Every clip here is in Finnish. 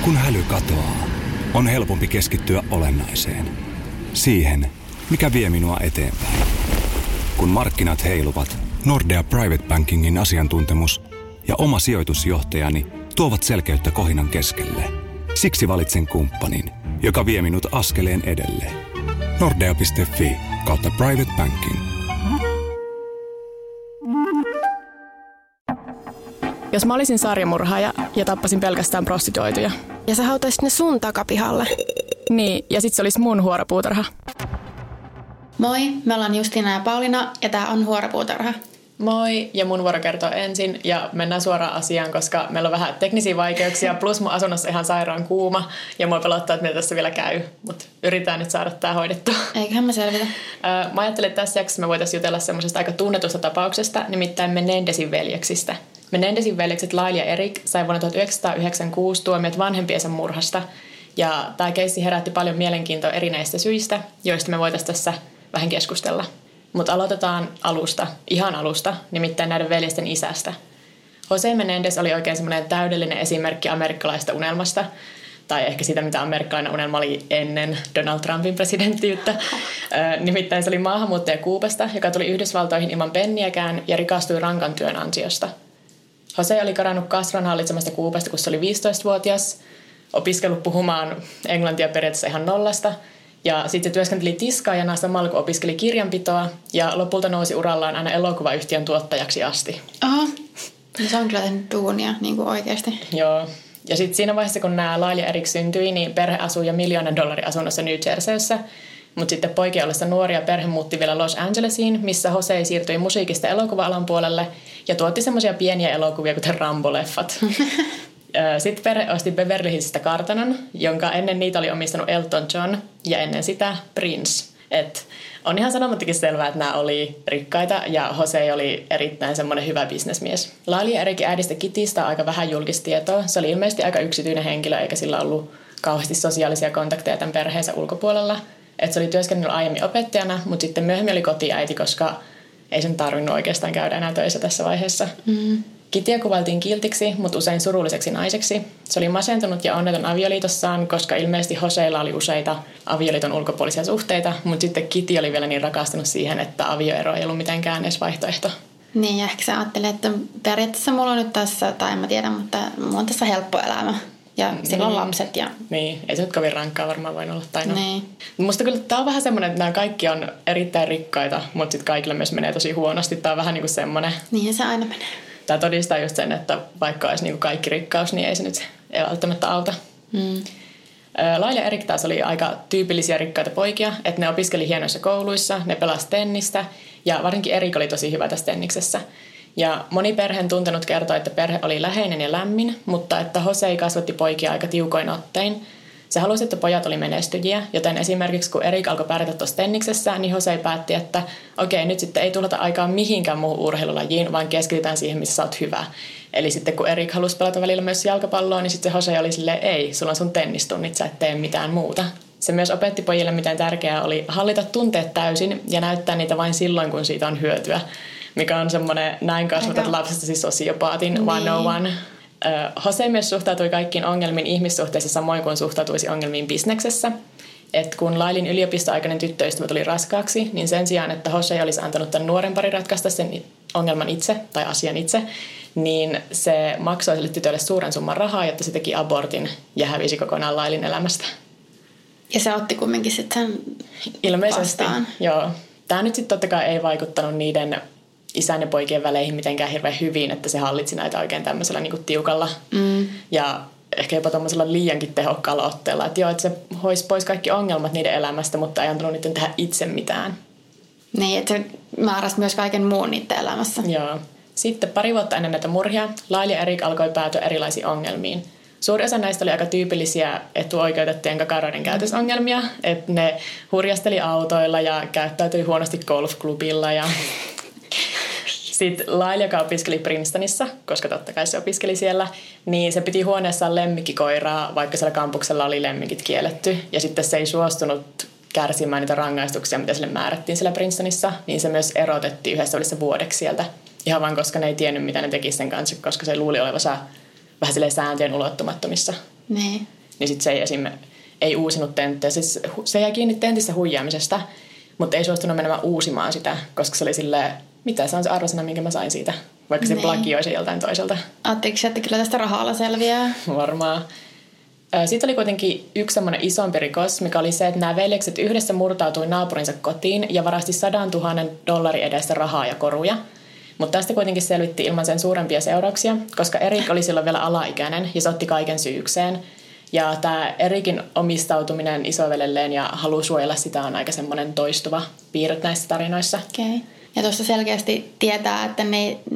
Kun häly katoaa, on helpompi keskittyä olennaiseen. Siihen, mikä vie minua eteenpäin. Kun markkinat heiluvat, Nordea Private Bankingin asiantuntemus ja oma sijoitusjohtajani tuovat selkeyttä kohinan keskelle. Siksi valitsen kumppanin, joka vie minut askeleen edelle. Nordea.fi/private banking. Jos mä olisin sarjamurhaaja ja tappasin pelkästään prostituoituja. Ja sä hautaisit ne sun takapihalle. Niin, ja sit se olisi mun huoropuutarha. Moi, me ollaan Justiina ja Pauliina ja tää on Huoropuutarha. Moi, ja mun vuoro kertoo ensin ja mennään suoraan asiaan, koska meillä on vähän teknisiä vaikeuksia, plus mun asunnossa ihan sairaan kuuma ja mua pelottaa, että meillä tässä vielä käy, mutta yritetään nyt saada tää hoidettua. Eiköhän me selvitä. Mä ajattelin, että tässä jaksossa me voitaisiin jutella semmoisesta aika tunnetusta tapauksesta, nimittäin Menendesin veljeksistä. Menendesin veljekset Lyle ja Eric sai vuonna 1996 tuomiot vanhempiensa murhasta, ja tämä keissi herätti paljon mielenkiintoa erinäistä syistä, joista me voitaisiin tässä vähän keskustella. Mutta aloitetaan alusta, ihan alusta, nimittäin näiden veljesten isästä. Jose Menendez oli oikein semmoinen täydellinen esimerkki amerikkalaista unelmasta, tai ehkä siitä, mitä amerikkalainen unelma oli ennen Donald Trumpin presidenttiyttä. Nimittäin se oli maahanmuuttaja Kuubasta, joka tuli Yhdysvaltoihin ilman penniäkään ja rikastui rankan työn ansiosta. Jose oli karannut kasran hallitsemasta Kuubasta, kun se oli 15-vuotias, opiskellut puhumaan englantia periaatteessa ihan nollasta, ja sitten se työskenteli tiskaajana samalla kun opiskeli kirjanpitoa ja lopulta nousi urallaan aina elokuvayhtiön tuottajaksi asti. Aha, no se on kyllä tehnyt duunia niin kuin oikeasti. Joo, ja sitten siinä vaiheessa kun nämä Lyle ja Eric syntyi, niin perhe asui jo $1 000 000 asunnossa New Jerseyssä. Mutta sitten poikien ollessa nuoria perhe muutti vielä Los Angelesiin, missä Jose siirtyi musiikista elokuva-alan puolelle ja tuotti semmoisia pieniä elokuvia kuten Rambo-leffat. Sitten perhe osti Beverly Hillsistä kartanon, jonka ennen niitä oli omistanut Elton John ja ennen sitä Prince. Et on ihan sanomattakin selvää, että nämä oli rikkaita ja Jose oli erittäin semmoinen hyvä bisnesmies. Lyle ja Ericin äidistä Kitistä on aika vähän julkista tietoa. Se oli ilmeisesti aika yksityinen henkilö eikä sillä ollut kauheasti sosiaalisia kontakteja tämän perheensä ulkopuolella. Et se oli työskennellyt aiemmin opettajana, mutta sitten myöhemmin oli kotiäiti, koska ei sen tarvinnut oikeastaan käydä enää töissä tässä vaiheessa. Kittiä kuvailtiin kiltiksi, mutta usein surulliseksi naiseksi. Se oli masentunut ja onneton avioliitossaan, koska ilmeisesti Josella oli useita avioliiton ulkopuolisia suhteita, mutta sitten Kitty oli vielä niin rakastunut siihen, että avioero ei ollut mitenkään edes vaihtoehto. Niin, ja ehkä sä ajattelet, että periaatteessa mulla on nyt tässä, tai en mä tiedä, mutta mulla on tässä helppo elämä. Ja sillä on lapset. Ja... Niin, ei se nyt kovin rankkaa varmaan voinut olla. Tai no. Niin. Musta kyllä tää on vähän semmoinen, että nämä kaikki on erittäin rikkaita, mutta sitten kaikilla myös menee tosi huonosti. Tää on vähän niin kuin semmoinen... Niinhän se aina menee. Tämä todistaa just sen, että vaikka olisi niin kuin kaikki rikkaus, niin ei se nyt ei välttämättä auta. Lyle ja Eric taas oli aika tyypillisiä rikkaita poikia, että ne opiskeli hienoissa kouluissa, ne pelasi tennistä ja varsinkin Eric oli tosi hyvä tässä tenniksessä. Ja moni perheen tuntenut kertoi, että perhe oli läheinen ja lämmin, mutta että Jose kasvatti poikia aika tiukoin ottein. Se halusi, että pojat oli menestyjiä, joten esimerkiksi kun Eric alkoi pärjätä tuossa tenniksessä, niin Jose päätti, että okei, nyt sitten ei tuhlata aikaa mihinkään muuhun urheilulajiin, vaan keskitytään siihen, missä sä oot hyvä. Eli sitten kun Eric halusi pelata välillä myös jalkapalloa, niin sitten se Jose oli silleen, ei, sulla on sun tennistunnit, sä et tee mitään muuta. Se myös opetti pojille, miten tärkeää oli hallita tunteet täysin ja näyttää niitä vain silloin, kun siitä on hyötyä. Mikä on semmoinen näin kasvatat lapsestasi sosiopaatin 101. Jose myös suhtautui kaikkiin ongelmiin ihmissuhteissa samoin kuin suhtautuisi ongelmiin bisneksessä. Et kun Lailin yliopistoaikainen tyttöystävä tuli raskaaksi, niin sen sijaan, että Jose olisi antanut tämän nuoren parin ratkaista sen ongelman itse tai asian itse, niin se maksoi sille tytölle suuren summan rahaa, jotta se teki abortin ja hävisi kokonaan Lailin elämästä. Ja se otti kumminkin sitten ilmeisesti, vastaan. Joo. Tämä nyt sitten totta kai ei vaikuttanut niiden isän ja poikien väleihin mitenkään hirveän hyvin, että se hallitsi näitä oikein tämmöisellä niin kuin tiukalla ja ehkä jopa tuommoisella liiankin tehokkaalla otteella. Että joo, että se hoisi pois kaikki ongelmat niiden elämästä, mutta ei antanut niiden tehdä itse mitään. Niin, että se määräsi myös kaiken muun niiden elämässä. Joo. Sitten pari vuotta ennen näitä murhia Lyle ja Eric alkoi päätyä erilaisiin ongelmiin. Suuri osa näistä oli aika tyypillisiä etuoikeutettujen kakaroiden käytösongelmia, että ne hurjasteli autoilla ja käyttäytyi huonosti golfklubilla ja... Sitten Lyle, joka opiskeli Princetonissa, koska totta kai se opiskeli siellä, niin se piti huoneessaan lemmikkikoiraa, vaikka siellä kampuksella oli lemmikit kielletty. Ja sitten se ei suostunut kärsimään niitä rangaistuksia, mitä sille määrättiin siellä Princetonissa, niin se myös erotettiin yhdessä välissä vuodeksi sieltä. Ihan vaan koska ne ei tiennyt, mitä ne tekisi sen kanssa, koska se luuli olevansa vähän silleen sääntöjen ulottumattomissa. Niin. Niin sitten se ei uusinut tenttiä. Siis se jäi kiinni tentissä huijaamisesta, mutta ei suostunut menemään uusimaan sitä, koska se oli silleen, mitä se on se arvosana, minkä mä sain siitä, vaikka se plagioi se joltain toiselta. Ajatteliko että kyllä tästä rahalla selviää? Varmaan. Siitä oli kuitenkin yksi semmoinen isompi rikos, mikä oli se, että nämä veljekset yhdessä murtautui naapurinsa kotiin ja varasti $100,000 edestä rahaa ja koruja. Mutta tästä kuitenkin selvitti ilman sen suurempia seurauksia, koska Erik oli silloin vielä alaikäinen ja se otti kaiken syykseen. Ja tämä Erikin omistautuminen isoveljelleen ja halu suojella sitä on aika semmoinen toistuva piirre näissä tarinoissa. Okay. Ja tuossa selkeästi tietää, että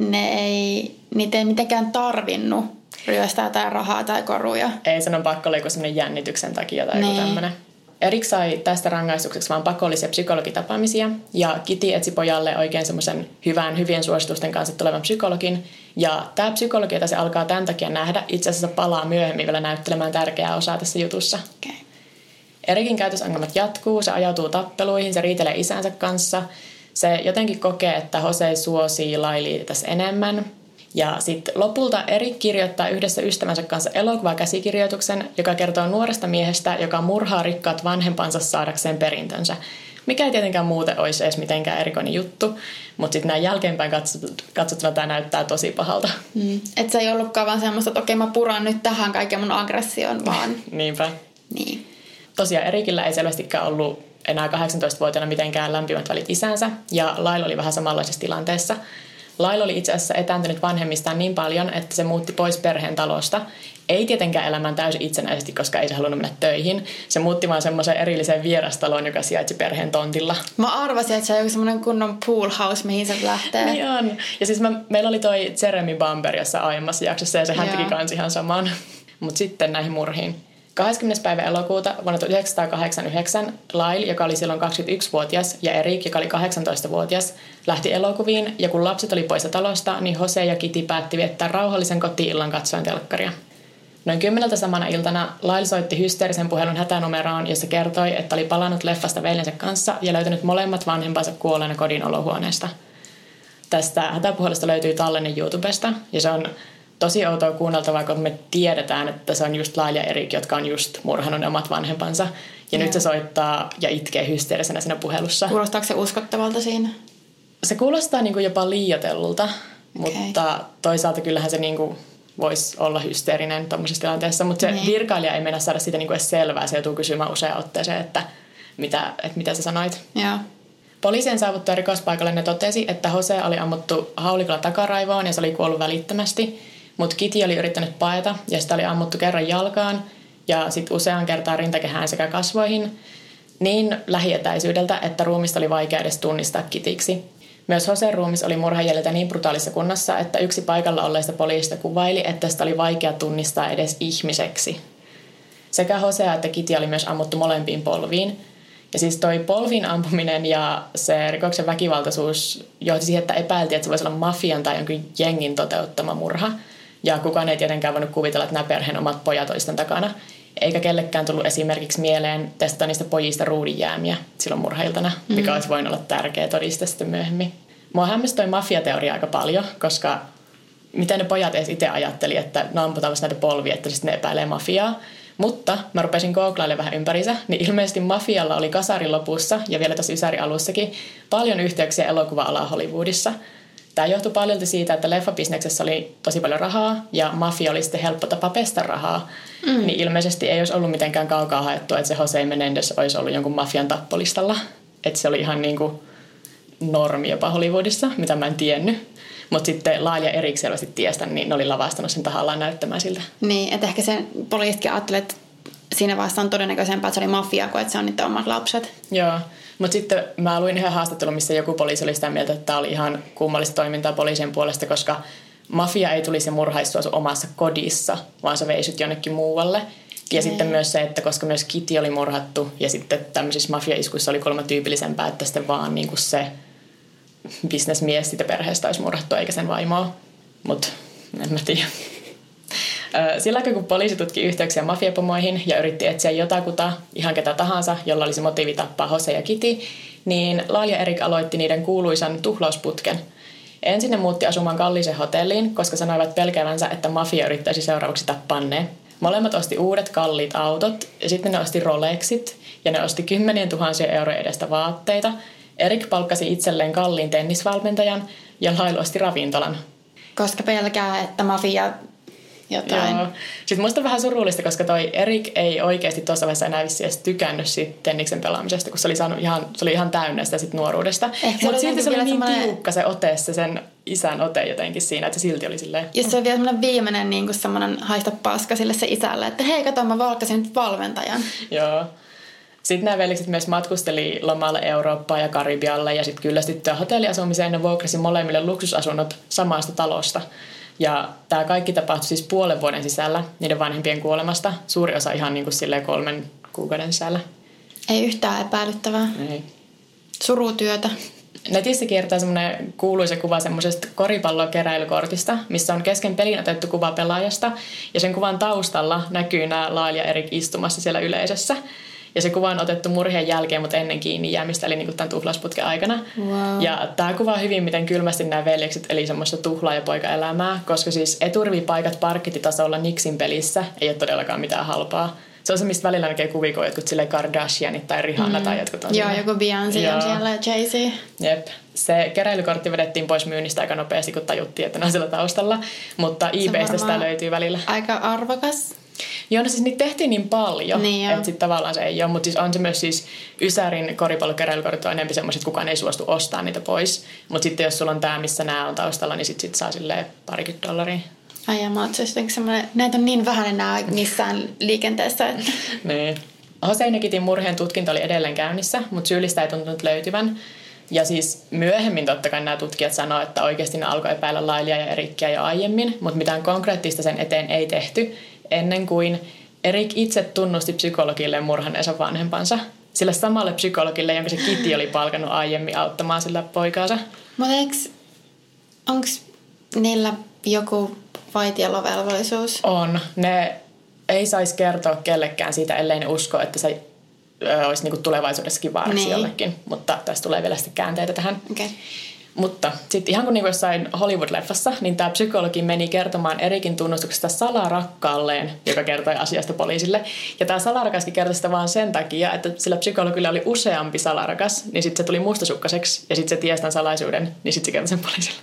niitä ei mitenkään tarvinnut ryöstää tai rahaa tai koruja. Ei, sen on pakko olla joku semmoinen jännityksen takia tai joku tämmöinen. Erik sai tästä rangaistukseksi vaan pakollisia psykologitapaamisia ja Kitty etsi pojalle oikein semmoisen hyvien suositusten kanssa tulevan psykologin. Ja tämä psykologi, jota se alkaa tämän takia nähdä, itse asiassa palaa myöhemmin vielä näyttelemään tärkeää osaa tässä jutussa. Okay. Erikin käytösongelmat jatkuu, se ajautuu tappeluihin, se riitelee isänsä kanssa. Se jotenkin kokee, että Jose suosii Lailia tässä enemmän. Ja sitten lopulta Erik kirjoittaa yhdessä ystävänsä kanssa elokuvakäsikirjoituksen, joka kertoo nuoresta miehestä, joka murhaa rikkaat vanhempansa saadakseen perintönsä. Mikä ei tietenkään muuten olisi edes mitenkään erikoinen juttu, mutta sitten näin jälkeenpäin katsottuna tämä näyttää tosi pahalta. Että se ei ollutkaan vaan semmoista, että okei mä puran nyt tähän kaiken mun aggression, vaan... Niinpä. Niin. Tosiaan Erikillä ei selvästikään ollut enää 18-vuotiaana mitenkään lämpimät välit isänsä, ja Laila oli vähän samanlaisessa tilanteessa. Laila oli itse asiassa etääntynyt vanhemmistaan niin paljon, että se muutti pois perheen talosta. Ei tietenkään elämään täysin itsenäisesti, koska ei se halunnut mennä töihin. Se muutti vaan semmoiseen erilliseen vierastaloon, joka sijaitsi perheen tontilla. Mä arvasin, että se on joku semmoinen kunnon pool house, mihin se lähtee. Niin on. Ja siis meillä oli toi Jeremy Bamber jossain aiemmassa jaksossa, ja sehän teki kans ihan saman. Mutta sitten näihin murhiin. 20. päivä elokuuta vuonna 1989 Lyle, joka oli silloin 21-vuotias, ja Erik, joka oli 18-vuotias, lähti elokuviin, ja kun lapset oli poissa talosta, niin Jose ja Kitty päätti viettää rauhallisen koti-illan katsoen telkkaria. Noin 10 samana iltana Lyle soitti hysteerisen puhelun hätänumeroon, jossa kertoi, että oli palannut leffasta veljensä kanssa ja löytänyt molemmat vanhempansa kuolleena kodin olohuoneesta. Tästä hätäpuhelusta löytyy tallenne YouTubesta, ja se on tosi outoa kuunneltavaa, kun me tiedetään, että se on just Lyle ja Erik, jotka on just murhannut ne omat vanhempansa. Ja nyt se soittaa ja itkee hysteerisenä siinä puhelussa. Kuulostaako se uskottavalta siinä? Se kuulostaa niin kuin jopa liioitellulta, mutta toisaalta kyllähän se niin kuin voisi olla hysteerinen tuommoisessa tilanteessa. Mutta se virkailija ei mennä saada siitä niin kuin edes selvää. Se joutuu kysymään useaan otteeseen, että mitä sä sanoit. Joo. Poliisien saavuttua rikospaikalle ne totesi, että Jose oli ammuttu haulikolla takaraivoon ja se oli kuollut välittömästi. Mutta Kitty oli yrittänyt paeta ja sitä oli ammuttu kerran jalkaan ja sitten usean kertaa rintakehään sekä kasvoihin niin lähietäisyydeltä, että ruumista oli vaikea edes tunnistaa Kitiksi. Myös Josen ruumis oli murhajäljiltä niin brutaalissa kunnossa, että yksi paikalla olleista poliisista kuvaili, että sitä oli vaikea tunnistaa edes ihmiseksi. Sekä Josea että Kitty oli myös ammuttu molempiin polviin. Ja siis toi polviin ampuminen ja se rikoksen väkivaltaisuus johti siihen, että epäiltiin, että se voisi olla mafian tai jonkin jengin toteuttama murha. Ja kukaan ei tietenkään voinut kuvitella, että nämä perheen omat pojat olisivat takana. Eikä kellekään tullut esimerkiksi mieleen testata niistä pojista ruudinjäämiä silloin murhailtana, mikä olisi voinut olla tärkeä todiste sitten myöhemmin. Mua hämmäsi toi mafiateoria aika paljon, koska miten ne pojat edes itse ajatteli, että ne amputaan näitä polvia, että sitten ne epäilee mafiaa. Mutta mä rupesin googlailemaan vähän ympärinsä, niin ilmeisesti mafialla oli kasarin lopussa ja vielä tässä Ysärin alussakin paljon yhteyksiä elokuva-alaan Hollywoodissa. Tämä johtui paljolti siitä, että leffabisneksessä oli tosi paljon rahaa ja mafia oli sitten helppo tapa pestä rahaa. Niin ilmeisesti ei olisi ollut mitenkään kaukaa haettua, että se Jose Menendez olisi ollut jonkun mafian tappolistalla. Että se oli ihan niin kuin normi jopa Hollywoodissa, mitä mä en tiennyt. Mutta sitten Lyle ja Erik selvästi tiestä, niin ne oli lavastanut sen tahallaan näyttämään siltä. Niin, että ehkä sen poliisitkin ajatteli, että siinä vasta on todennäköisempää, että se oli mafia kuin että se on niitä omat lapset. Joo, mutta sitten mä luin yhden haastattelun, missä joku poliisi oli sitä mieltä, että tämä oli ihan kummallista toimintaa poliisien puolesta, koska mafia ei tulisi murhaistua sun omassa kodissa, vaan se veisut jonnekin muualle. Ja sitten myös se, että koska myös Kitty oli murhattu ja sitten tämmöisissä mafia-iskuissa oli kolme tyypillisempää, että sitten vaan niin kuin se bisnesmies siitä perheestä olisi murhattu eikä sen vaimoa. Mutta en mä tiedä. Sillä aikaa kun poliisi tutki yhteyksiä mafiapomoihin ja yritti etsiä jotakuta, ihan ketä tahansa, jolla olisi motiivi tappaa Jose ja Kitty, niin Lyle ja Erik aloitti niiden kuuluisan tuhlausputken. Ensin ne muutti asumaan kalliiseen hotelliin, koska sanoivat pelkäävänsä, että mafia yrittäisi seuraavaksi tappaa ne. Molemmat osti uudet kalliit autot ja sitten ne osti Rolexit ja ne osti 10 000 euroja edestä vaatteita. Erik palkkasi itselleen kalliin tennisvalmentajan ja Lyle osti ravintolan. Koska pelkää, että mafia jotain. Joo. Sitten musta on vähän surullista, koska toi Erik ei oikeasti tuossa vaiheessa enää vissiin edes tykännyt siitä tenniksen pelaamisesta, kun se oli ihan täynnä sitä sit nuoruudesta. Mutta silti se oli niin tiukka se ote, se sen isän ote jotenkin siinä, että se silti oli silleen. Ja se oli vielä semmoinen viimeinen niin semmoinen haista paska sille se isälle, että hei kato, mä valkkasin nyt valmentajan. Joo. Sitten nämä veljekset myös matkusteli lomalle Eurooppaan ja Karibialle ja sitten kyllästyttyä hotelliasumiseen ne vuokrasi molemmille luksusasunnot samasta talosta. Ja tämä kaikki tapahtui siis 5 vuoden sisällä niiden vanhempien kuolemasta. Suuri osa ihan niin kuin silleen 3 kuukauden sisällä. Ei yhtään epäilyttävää. Ei. Surutyötä. Netissä kiertää semmoinen kuuluisa kuva semmoisesta koripallokeräilykortista, missä on kesken pelin otettu kuva pelaajasta. Ja sen kuvan taustalla näkyy nämä Lyle ja Erik istumassa siellä yleisössä. Ja se kuva on otettu murhien jälkeen, mutta ennen kiinni jäämistä, eli niin kuin tämän tuhlausputken aikana. Wow. Ja tämä kuvaa hyvin, miten kylmästi nämä veljekset eli semmoista tuhlaa- ja poikaelämää, koska siis eturivipaikat parkkititasolla Knicksin pelissä ei ole todellakaan mitään halpaa. Se on se, mistä välillä näkee kuvia, kun jotkut silleen Kardashianit tai Rihanna tai jotkut on Joo, joku Beyoncé on siellä ja Jay-Z. Jep. Se keräilykortti vedettiin pois myynnistä aika nopeasti, kun tajuttiin, että ne on siellä taustalla. Mutta eBaystä sitä löytyy välillä. Aika arvokas. Joo, no siis niitä tehtiin niin paljon, niin että sitten tavallaan se ei ole. Mutta siis on se myös siis Ysärin koripallokeräilykortit on enemmän semmoiset, että kukaan ei suostu ostamaan niitä pois. Mutta sitten jos sulla on tämä, missä nämä on taustalla, niin sitten saa silleen $20. Ai ja mä oon semmoinen, näitä on niin vähän enää missään liikenteessä. Että. Niin. Jose Negitin murheen tutkinta oli edelleen käynnissä, mutta syyllistä ei tuntunut löytyvän. Ja siis myöhemmin totta kai nämä tutkijat sanoo, että oikeasti ne alkoi epäillä Lylea ja Erikkiä jo aiemmin, mutta mitään konkreettista sen eteen ei tehty ennen kuin Erik itse tunnusti psykologille murhanneensa vanhempansa. Sille samalle psykologille, jonka se Kitty oli palkannut aiemmin auttamaan sillä poikaansa. Mutta onko niillä joku vaitiolovelvollisuus? On. Ne ei saisi kertoa kellekään siitä, ellei ne usko, että se olisi niinku tulevaisuudessakin vaaraksi jollekin. Mutta tässä tulee vielä sitten käänteitä tähän. Okay. Mutta sitten ihan kuin niinku jossain Hollywood-leffassa, niin tämä psykologi meni kertomaan Erikin tunnustuksesta salarakkaalleen, joka kertoi asiasta poliisille. Ja tämä salarakaskin kertoi sitä vaan sen takia, että sillä psykologilla oli useampi salarakas, niin sitten se tuli mustasukkaseksi ja sitten se tiesi tämän salaisuuden, niin sitten se kertoi sen poliisille.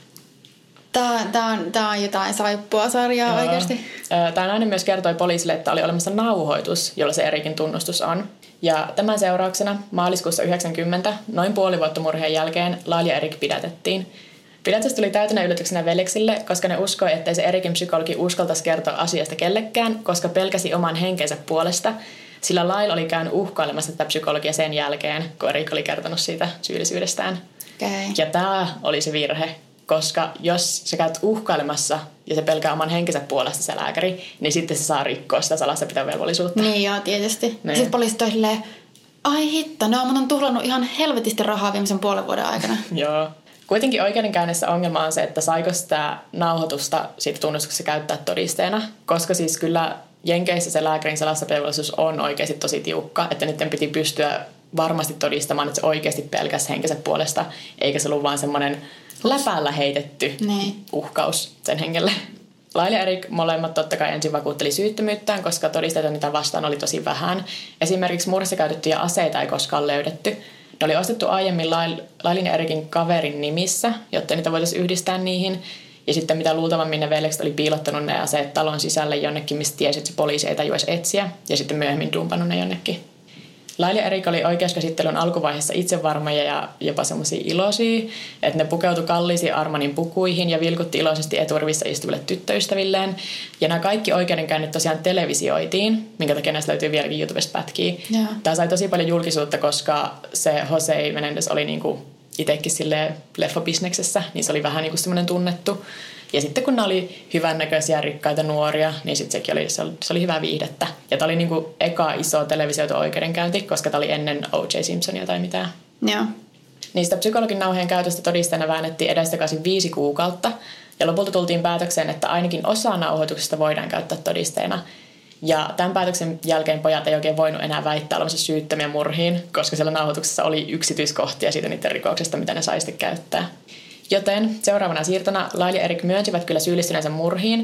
Tämä on jotain saippua sarjaa oikeasti. Tämä nainen myös kertoi poliisille, että oli olemassa nauhoitus, jolla se Erikin tunnustus on. Ja tämän seurauksena maaliskuussa 1990, noin puoli vuotta murheen jälkeen, Lyle ja Erik pidätettiin. Pidätys tuli täytänä yllätyksenä veljeksille, koska ne uskoi, ettei se Erikin psykologi uskaltaisi kertoa asiasta kellekään, koska pelkäsi oman henkensä puolesta. Sillä Lyle oli käynyt uhkailemassa tätä psykologia sen jälkeen, kun Erik oli kertonut siitä syyllisyydestään. Okay. Ja tämä oli se virhe. Koska jos sä käyt uhkailemassa ja se pelkää oman henkensä puolesta se lääkäri, niin sitten se saa rikkoa sitä salassapitovelvollisuutta. Niin joo, tietysti. Niin. Sitten poliisit toi silleen, ai hitto, mä oon tuhlannut ihan helvetisti rahaa viimeisen puolen vuoden aikana. Joo. Kuitenkin oikeudenkäynnissä ongelma on se, että saiko sitä nauhoitusta siitä tunnustuksessa käyttää todisteena, koska siis kyllä Jenkeissä se lääkärin salassapitovelvollisuus on oikeasti tosi tiukka, että niiden piti pystyä varmasti todistamaan, että se oikeasti pelkäsi henkensä puolesta, eikä se ollut vaan semmoinen läpällä heitetty uhkaus sen hengelle. Lyle ja Erik molemmat totta kai ensin vakuutteli syyttömyyttään, koska todisteita niitä vastaan oli tosi vähän. Esimerkiksi murhassa käytettyjä aseita ei koskaan löydetty. Ne oli ostettu aiemmin Lylin ja Erikin kaverin nimissä, jotta niitä voitaisiin yhdistää niihin. Ja sitten mitä luultavammin ne veljekset oli piilottanut ne aseet talon sisälle jonnekin, mistä tiesi, että se poliisi ei tajuisi etsiä. Ja sitten myöhemmin dumpannut ne jonnekin. Lyle ja Erik oli oikeuskäsittelyn alkuvaiheessa itsevarmoja ja jopa semmoisia iloisia, että ne pukeutui kalliisiin Armanin pukuihin ja vilkutti iloisesti eturivissa istuville tyttöystävilleen. Ja nämä kaikki oikeudenkäynnit tosiaan televisioitiin, minkä takia näistä löytyy vieläkin YouTubesta pätkiä. Yeah. Tämä sai tosi paljon julkisuutta, koska se Jose Menendez oli niinku itsekin silleen leffabisneksessä, niin se oli vähän niinku semmoinen tunnettu. Ja sitten kun ne oli hyvännäköisiä, rikkaita nuoria, niin sitten se oli hyvää viihdettä. Ja tämä oli niinku eka iso televisioitu oikeudenkäynti, koska tämä oli ennen O.J. Simpsonia tai mitään. Joo. Niistä psykologin nauheen käytöstä todisteena väännettiin edestakaisin 5 kuukautta. Ja lopulta tultiin päätökseen, että ainakin osa nauhoituksesta voidaan käyttää todisteena. Ja tämän päätöksen jälkeen pojat ei oikein voinut enää väittää olevansa syyttömiä murhiin, koska siellä nauhoituksessa oli yksityiskohtia siitä niiden rikoksesta, mitä ne sai sitten käyttää. Joten seuraavana siirtona Lyle ja Erik myönsivät kyllä syyllistyneensä murhiin,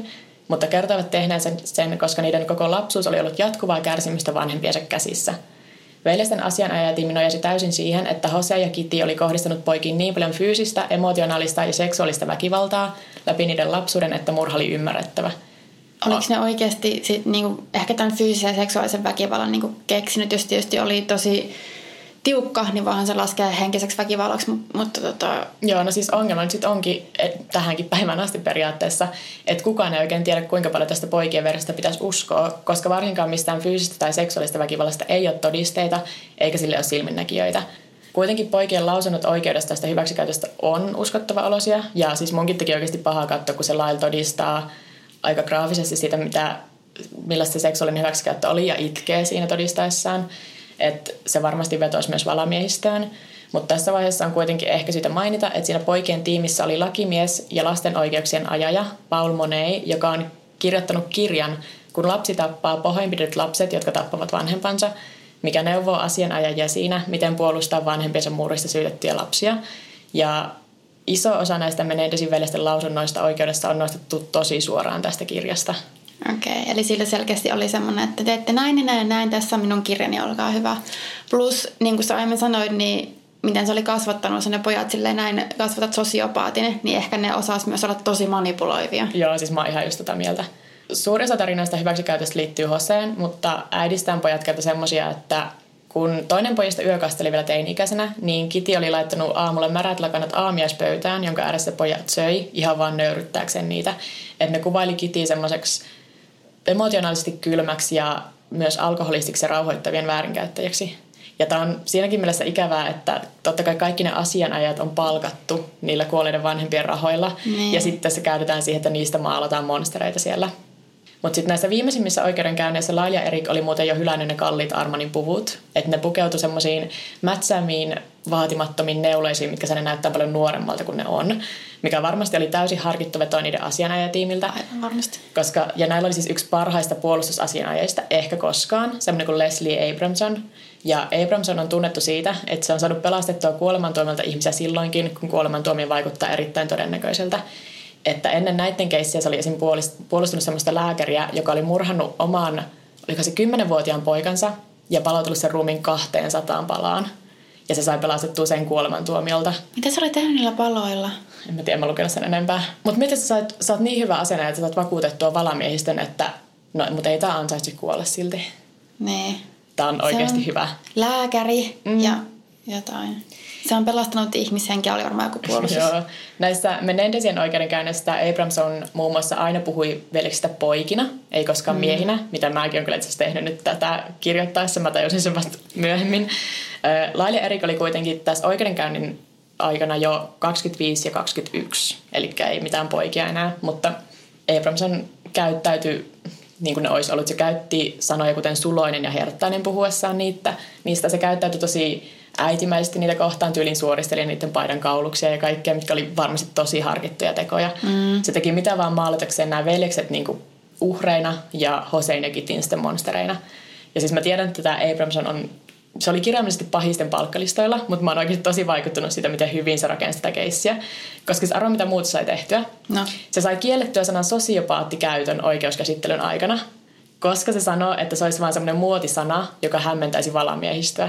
mutta kertoivat tehneen sen, koska niiden koko lapsuus oli ollut jatkuvaa kärsimystä vanhempiensa käsissä. Veljesten asianajatiimi nojasi täysin siihen, että Jose ja Kitty oli kohdistanut poikiin niin paljon fyysistä, emotionaalista ja seksuaalista väkivaltaa läpi niiden lapsuuden, että murha oli ymmärrettävä. Oliko ne oikeasti niinku, ehkä tämän fyysisen ja seksuaalisen väkivallan niinku, keksinyt, jos tietysti oli tosi tiukka, niin voihan se laskee henkiseksi väkivallaksi, mutta Joo, no siis ongelma nyt sitten onkin tähänkin päivään asti periaatteessa, että kukaan ei oikein tiedä, kuinka paljon tästä poikien verestä pitäisi uskoa, koska varsinkaan mistään fyysistä tai seksuaalista väkivallasta ei ole todisteita, eikä sille ole silminnäkijöitä. Kuitenkin poikien lausunnot oikeudesta tästä hyväksikäytöstä on uskottava olosia, ja siis munkin teki oikeasti pahaa katsoa, kun se lailla todistaa aika graafisesti siitä, millaista se seksuaalinen hyväksikäyttö oli, ja itkee siinä todistaessaan. Että se varmasti vetoisi myös valamiehistöön. Mutta tässä vaiheessa on kuitenkin ehkä syytä mainita, että siinä poikien tiimissä oli lakimies ja lasten oikeuksien ajaja Paul Monet, joka on kirjoittanut kirjan, kun lapsi tappaa pahoinpidetyt lapset, jotka tappavat vanhempansa, mikä neuvoo asianajajia siinä, miten puolustaa vanhempiensa murhista syytettyjä lapsia. Ja iso osa näistä Menendesin veljesten lausunnoista oikeudessa on nostettu tosi suoraan tästä kirjasta. Okei, eli sillä selkeästi oli semmoinen, että teette näin ja näin ja näin, tässä on minun kirjani, olkaa hyvä. Plus, niin kuin sä aiemmin sanoit, niin miten se oli kasvattanut ne pojat silleen näin, kasvatat sosiopaatin, niin ehkä ne osasi myös olla tosi manipuloivia. Joo, siis mä oon ihan just tätä mieltä. Suurin osa tarinoista hyväksikäytöstä liittyy Joseen, mutta äidistään pojat kertoi semmoisia, että kun toinen pojista yökasteli vielä teini-ikäisenä, niin Kitty oli laittanut aamulla märät lakanat aamiaispöytään, jonka ääressä pojat söi ihan vaan nöyryttääkseen niitä. Että ne kuvaili Kittyä semmoiseksi emotionaalisesti kylmäksi ja myös alkoholistiksi ja rauhoittavien väärinkäyttäjäksi. Ja tämä on siinäkin mielessä ikävää, että totta kai kaikki ne asianajat on palkattu niillä kuolleiden vanhempien rahoilla. Ja sitten se käytetään siihen, että niistä maalataan monstereita siellä. Mutta sitten näissä viimeisimmissä oikeudenkäynneissä Lyle ja Eric oli muuten jo hylännyt ne kalliit Armanin puvut. Että ne pukeutui semmoisiin mätsäämiin, vaatimattomiin neuleisiin, mitkä ne näyttää paljon nuoremmalta kuin ne on. Mikä varmasti oli täysin harkittu veto niiden asianajatiimiltä. Aivan varmasti. Ja näillä oli siis yksi parhaista puolustusasianajajista ehkä koskaan, semmoinen kuin Leslie Abramson. Ja Abramson on tunnettu siitä, että se on saanut pelastettua kuolemantuomilta ihmisiä silloinkin, kun kuolemantuomio vaikuttaa erittäin todennäköiseltä. Että ennen näiden keissiä se oli esim. Puolustunut semmoista lääkäriä, joka oli murhannut oman, oliko se 10-vuotiaan poikansa ja palautellut sen ruumiin 200 palaan. Ja se sai pelastettua sen kuolemantuomiolta. Mitä sä olit tehnyt niillä paloilla? En mä tiedä, mä lukenut sen enempää. Mutta miten sä oot niin hyvä asenne, että sä saat vakuutettua valamiehistön, että no, mutta ei tää ansaitse kuolla silti. Nee. Tää on oikeasti hyvä. Lääkäri ja jotain. Se on pelastanut ihmishenkiä, oli varmaan joku puolustus. Joo. Näissä Menendesien oikeudenkäynneistä Abramson muun muassa aina puhui veljeksistä poikina, ei koskaan miehinä, mitä mäkin olen kyllä itse asiassa tehnyt nyt tätä kirjoittaessa. Mä tajusin sen vasta myöhemmin. Lyle ja Eric oli kuitenkin tässä oikeudenkäynnin aikana jo 25 ja 21, eli ei mitään poikia enää, mutta Abramson käyttäytyi niin kuin ne olisi ollut. Se käytti sanoja kuten suloinen ja herttainen puhuessaan niistä. Se käyttäytyi tosi äitimäisesti niitä kohtaan, tyylin suoristeli niiden paidan kauluksia ja kaikkea, mitkä oli varmasti tosi harkittuja tekoja. Se teki mitä vaan maalatakseen nämä veljekset niin kuin uhreina ja Josein ja Kittyn sitten monstereina. Ja siis mä tiedän, että tämä Abramson se oli kirjaimellisesti pahisten palkkalistoilla, mutta mä oon oikeasti tosi vaikuttunut siitä, miten hyvin se rakensi tätä keissiä. Koska se arvo, mitä muuta sai tehtyä. No. Se sai kiellettyä sanan sosiopaattikäytön oikeuskäsittelyn aikana, koska se sanoo, että se olisi vain semmoinen muotisana, joka hämmentäisi valamiehistöä.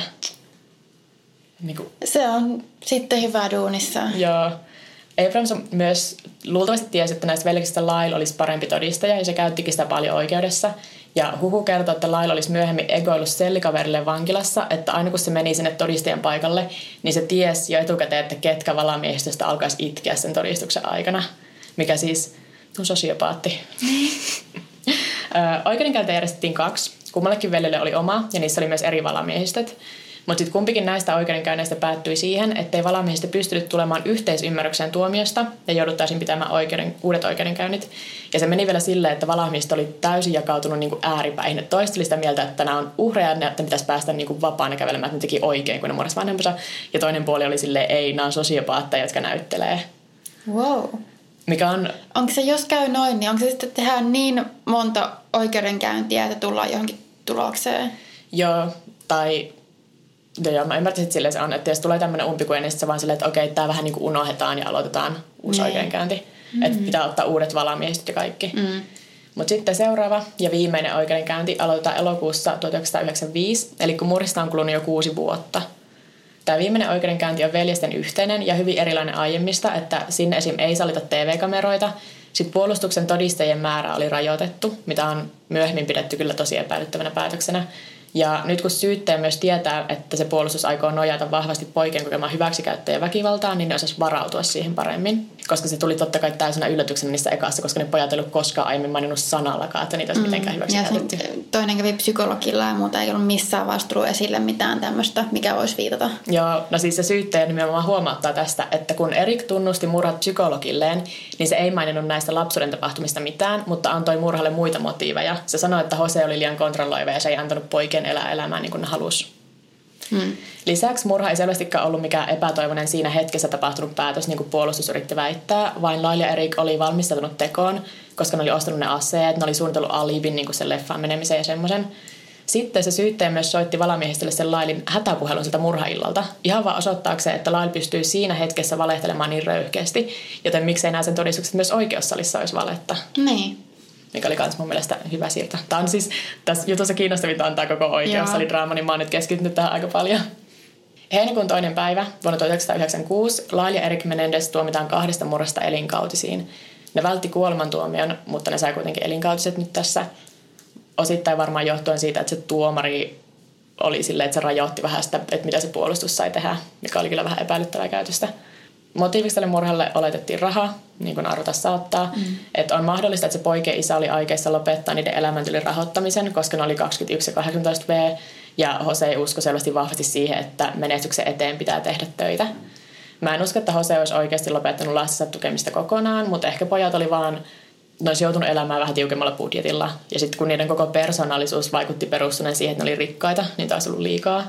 Se on sitten hyvä duunissa. Joo. Abramson myös luultavasti tiesi, että näistä veljeksistä Lyle olisi parempi todistaja ja se käyttikin sitä paljon oikeudessa. Ja huhu kertoo, että Lyle olisi myöhemmin egoillut sellikaverille vankilassa, että aina kun se meni sinne todistajan paikalle, niin se tiesi jo etukäteen, että ketkä valamiehistöstä alkaisi itkeä sen todistuksen aikana. Mikä siis on sosiopaatti. Oikeudenkäyntiä järjestettiin 2. Kummallekin veljelle oli oma ja niissä oli myös eri valamiehistöt. Mutta sitten kumpikin näistä oikeudenkäynneistä päättyi siihen, ettei valamiehistö pystynyt tulemaan yhteisymmärrykseen tuomiosta ja jouduttaisiin pitämään uudet oikeudenkäynnit. Ja se meni vielä silleen, että valamiehistö oli täysin jakautunut niinku ääripäihin. Toiset oli sitä mieltä, että nämä on uhreja, että pitäisi päästä niinku vapaana kävelemään, että ne teki oikein, kun ne murhasi vanhempansa. Ja toinen puoli oli silleen, ei, nämä on sosiopaatteja, jotka näyttelee. Wow. Mikä on... Onko se, jos käy noin, niin onko se sitten tehdään niin monta oikeudenkäyntiä, että tullaan johonkin tulokseen? Joo, tai... Joo, mä ymmärtäisin, että silleen se on, että jos tulee tämmöinen umpikuja, niin sitten vaan silleen, että okei, tää vähän niin kuin unohdetaan ja aloitetaan uusi oikeudenkäynti. Että pitää ottaa uudet valamiehistöt ja kaikki. Mutta sitten seuraava ja viimeinen oikeudenkäynti aloitetaan elokuussa 1995, eli kun murhista on kulunut jo 6 vuotta. Tämä viimeinen oikeudenkäynti on veljesten yhteinen ja hyvin erilainen aiemmista, että sinne esim. Ei sallita TV-kameroita. Sitten puolustuksen todistajien määrä oli rajoitettu, mitä on myöhemmin pidetty kyllä tosi epäilyttävänä päätöksenä. Ja nyt kun syyttäjä myös tietää, että se puolustus aikoo nojata vahvasti poikien kokemaan hyväksikäyttöä ja väkivaltaa, niin ne osasi varautua siihen paremmin. Koska se tuli totta kai täysin yllätyksenä niissä ekassa, koska ne pojat ei ollut koskaan aiemmin maininnut sanallakaan, että niitä olisi mitenkään hyväksikäytetty. Toinen kävi psykologilla ja muuta, ei ollut missään vaiheessa esille mitään tämmöistä, mikä voisi viitata. Joo, no siis se syyttäjä nimenomaan huomauttaa tästä, että kun Erik tunnusti murhat psykologilleen, niin se ei maininnut näistä lapsuuden tapahtumista mitään, mutta antoi murhalle muita motiiveja. Se sanoi, että Jose oli liian kontrolloiva ja se ei antanut poikien elää elämää niin kuin ne halusi. Lisäksi murha ei selvästikään ollut mikään epätoivoinen siinä hetkessä tapahtunut päätös, niin kuin puolustus yritti väittää, vain Lyle ja Erik oli valmistautunut tekoon, koska ne oli ostanut ne aseet, ne oli suunnitellut alibin niin kuin sen leffaan menemisen ja semmoisen. Sitten se syyttäjä myös soitti valamiehistölle sen Lylin hätäpuhelun siltä murhaillalta, ihan vaan osoittaakseen, että Lyle pystyy siinä hetkessä valehtelemaan niin röyhkeästi, joten miksei nämä sen todistukset myös oikeussalissa olisi valetta. Niin. Mikä oli myös mun mielestä hyvä siirto. Tämä on siis tässä jutussa kiinnostavinta on tämä koko oikeussalidraama, niin mä oon nyt keskittynyt tähän aika paljon. Heinäkuun 2. päivä vuonna 1996 Lyle ja Erik Menendez tuomitaan 2 murhasta elinkautisiin. Ne vältti kuolemantuomion, mutta ne sai kuitenkin elinkautiset nyt tässä. Osittain varmaan johtuen siitä, että se tuomari oli silleen, että se rajoitti vähän sitä, että mitä se puolustus sai tehdä, mikä oli kyllä vähän epäilyttävää käytöstä. Motiiviksi tälle murhalle oletettiin raha, niin kuin arvata saattaa. Että on mahdollista, että se poikien isä oli aikeissa lopettaa niiden elämäntyylin rahoittamisen, koska ne oli 21 ja 18V. Ja Jose ei usko selvästi vahvasti siihen, että menestyksen eteen pitää tehdä töitä. Mä en usko, että Jose olisi oikeasti lopettanut lastensa tukemista kokonaan, mutta ehkä pojat oli vaan, ne olisi joutunut elämään vähän tiukemmalla budjetilla. Ja sitten kun niiden koko persoonallisuus vaikutti perustuneen siihen, että ne oli rikkaita, niin taisi ollut liikaa.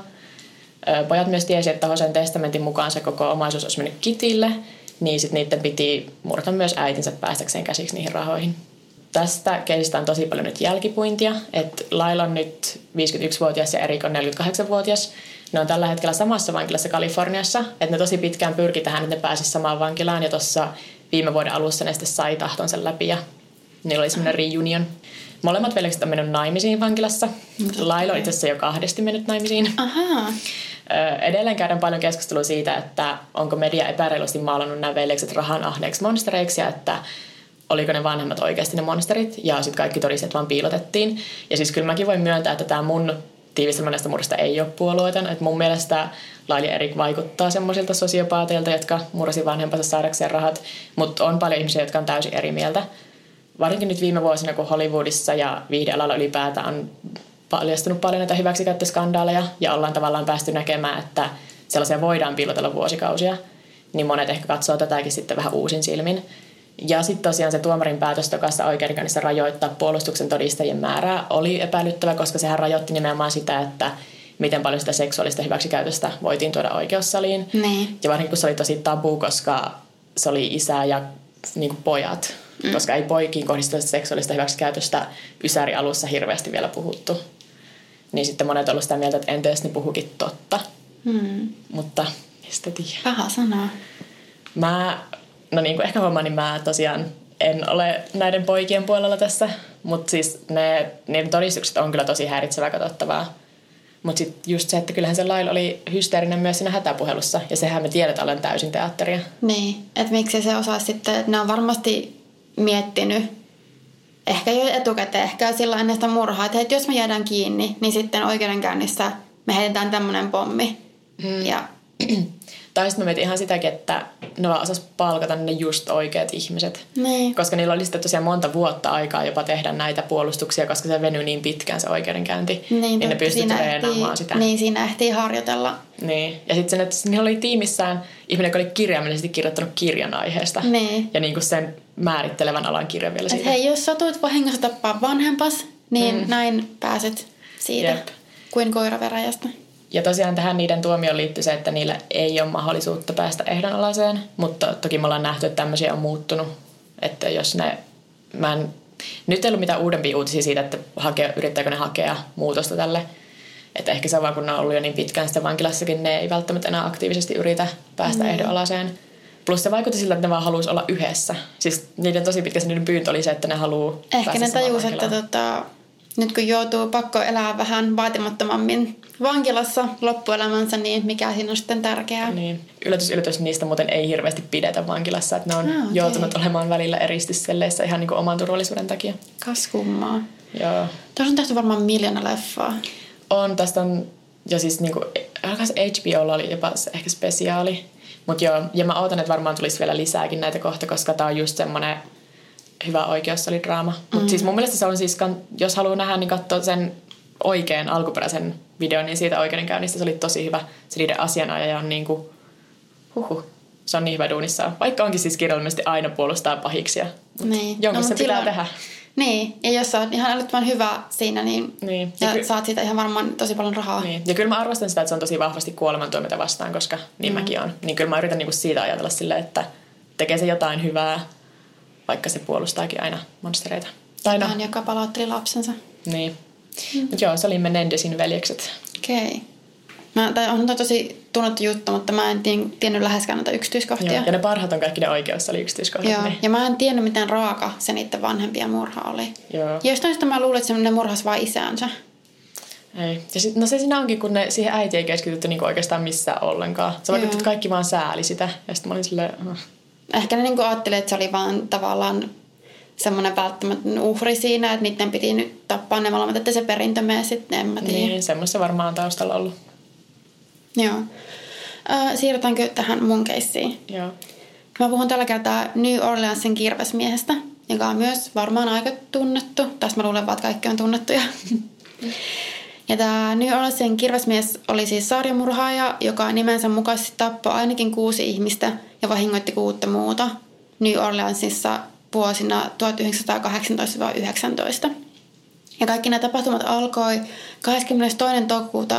Pojat myös tiesi, että Josen testamentin mukaan se koko omaisuus olisi mennyt Kitille, niin sitten niiden piti murta myös äitinsä päästäkseen käsiksi niihin rahoihin. Tästä keisistä on tosi paljon nyt jälkipuintia, että Lyle on nyt 51-vuotias ja Erik on 48-vuotias. Ne on tällä hetkellä samassa vankilassa Kaliforniassa, että ne tosi pitkään pyrki tähän, että ne pääsisi samaan vankilaan ja tuossa viime vuoden alussa ne sitten sai tahtonsa läpi ja niillä oli semmoinen reunion. Molemmat veljekset on mennyt naimisiin vankilassa. Lyle on itse asiassa jo 2 mennyt naimisiin. Ahaa. Edelleen käydään paljon keskustelua siitä, että onko media epäreilusti maalannut nämä veljekset rahan ahneeksi monstereiksi ja että oliko ne vanhemmat oikeasti ne monsterit ja sitten kaikki todisteet vaan piilotettiin. Ja siis kyllä mäkin voin myöntää, että tämä mun tiivistelmä näistä murhista ei ole puolueeton. Että mun mielestä Lyle ja Erik vaikuttaa semmoisilta sosiopaateilta, jotka murhasi vanhempansa saadakseen rahat, mutta on paljon ihmisiä, jotka on täysin eri mieltä. Varsinkin nyt viime vuosina, kun Hollywoodissa ja viihdealalla ylipäätään on paljastunut paljon näitä hyväksikäyttöskandaaleja ja ollaan tavallaan päästy näkemään, että sellaisia voidaan piilotella vuosikausia, niin monet ehkä katsoo tätäkin sitten vähän uusin silmin. Ja sitten tosiaan se tuomarin päätös tokaisessa oikeudenkäynnissä rajoittaa puolustuksen todistajien määrää oli epäilyttävä, koska sehän rajoitti nimenomaan sitä, että miten paljon sitä seksuaalista hyväksikäytöstä voitiin tuoda oikeussaliin. Niin. Ja varsinkin kun se oli tosi tabu, koska se oli isä ja niin kuin pojat. Koska ei poikiin kohdistuvasta seksuaalista hyväksikäytöstä Ysäri alussa hirveästi vielä puhuttu. Niin sitten monet on ollut sitä mieltä, että entä jos ne puhukin totta. Mutta mistä tiedä. Paha sanaa. No niin kuin ehkä huomaan, niin mä tosiaan en ole näiden poikien puolella tässä. Mutta siis niiden todistukset on kyllä tosi häiritsevää katsottavaa. Mutta sitten just se, että kyllähän se Lyle oli hysteerinen myös siinä hätäpuhelussa. Ja sehän me tiedetään olen täysin teatteria. Niin, että miksi se osaa sitten, että ne on varmasti miettinyt ehkä jo etukäteen, ehkä silloin ennen sitä murhaa, että jos me jäädään kiinni, niin sitten oikeudenkäynnissä me heitetään tämmöinen pommi. Ja tai sitten mä mietin ihan sitäkin, että ne vaan osas palkata ne just oikeat ihmiset. Niin. Koska niillä oli sitten tosiaan monta vuotta aikaa jopa tehdä näitä puolustuksia, koska se venyi niin pitkään se oikeudenkäynti. Niin ne pystyi treenaamaan sitä. Niin, siinä ehtii harjoitella. Niin. Ja sitten että niillä oli tiimissään ihminen, joka oli kirjaimellisesti kirjoittanut kirjan aiheesta. Niin. Ja niin kuin sen määrittelevän alan kirjan vielä siitä. Että hei, jos satuit vahingossa tappaa vanhempas, niin näin pääset siitä. Jep. Kuin koira veräjästä. Ja tosiaan tähän niiden tuomioon liittyy se, että niillä ei ole mahdollisuutta päästä ehdonalaiseen, mutta toki me ollaan nähty, että tämmöisiä on muuttunut. Että jos nyt ei ollut mitään uudempia uutisia siitä, että yrittääkö ne hakea muutosta tälle. Että ehkä se on vaan, kun ne on ollut jo niin pitkään sitten vankilassakin, ne ei välttämättä enää aktiivisesti yritä päästä ehdonalaiseen. Plus se vaikutti siltä, että ne vaan halusi olla yhdessä. Siis niiden tosi pitkä niiden pyyntö oli se, että ne haluaa ehkä ne tajus, että nyt kun joutuu pakko elää vähän vaatimattomammin vankilassa loppuelämänsä, niin mikä siinä on sitten tärkeää. Niin. Yllätys, niistä muuten ei hirveästi pidetä vankilassa. Että ne on joutunut olemaan välillä eristysselleissä ihan niin kuin oman turvallisuuden takia. Kas kummaa. Joo. Tuossa on tehty varmaan 1 000 000 leffaa. Tästä on jo siis niin kuin, HBOlla oli jopa ehkä spesiaali. Mutta joo, ja mä ootan, että varmaan tulisi vielä lisääkin näitä kohta, koska tää on just semmonen hyvä oikeussalidraama. Mutta siis mun mielestä se on siis, jos haluaa nähdä, niin katsoa sen oikean alkuperäisen videon, niin siitä oikeudenkäynnistä se oli tosi hyvä. Se niiden asianajaja on niinku, se on niin hyvä duunissaan. Vaikka onkin siis kirjallisesti aina puolustaa pahiksia. Niin. Jonkun se pitää tehdä. Niin, ja jos sä oot ihan älyttömän hyvä siinä, niin ja saat siitä ihan varmaan tosi paljon rahaa. Niin. Ja kyllä mä arvostan sitä, että se on tosi vahvasti kuolemantuomita vastaan, koska niin mäkin on. Niin kyllä mä yritän niinku siitä ajatella silleen, että tekee se jotain hyvää, vaikka se puolustaakin aina monstereita. Hän, joka palautteli lapsensa. Niin. Mutta joo, se oli Menendesin veljekset. Okei. On tosi tunnettu juttu, mutta mä en tiennyt läheskään noita yksityiskohtia. Joo. Ja ne parhaat on kaikki ne oikeussali-yksityiskohdat. Joo. Niin. Ja mä en tiennyt, miten raaka se niiden vanhempien murha oli. Joo. Ja jostain sitä mä luulen, että ne murhasi vaan isäänsä. Ei. Ja se siinä onkin, kun ne siihen äiti ei keskitytty niinku oikeastaan missään ollenkaan. Se vaikutti, että kaikki vaan sääli sitä. Ja sitten mä olin silleen... Ehkä ne niinku ajatteli, että se oli vaan tavallaan semmoinen välttämätön uhri siinä, että niiden piti nyt tappaa ne molemmat, että se perintö menee sitten, en mä tiedä. Niin, semmoista varmaan on taustalla ollut. Joo. Siirrytäänkö tähän mun keissiin? Joo. Mä puhun tällä kertaa New Orleansin kirvesmiehestä, joka on myös varmaan aika tunnettu. Tästä mä luulen vaan, että kaikki on tunnettuja. Ja tämä New Orleansin kirvesmies oli siis sarjamurhaaja, joka nimensä mukaisesti tappoi ainakin 6 ihmistä ja vahingoitti 6 muuta New Orleansissa vuosina 1918-19. Ja kaikki nämä tapahtumat alkoi 22. toukokuuta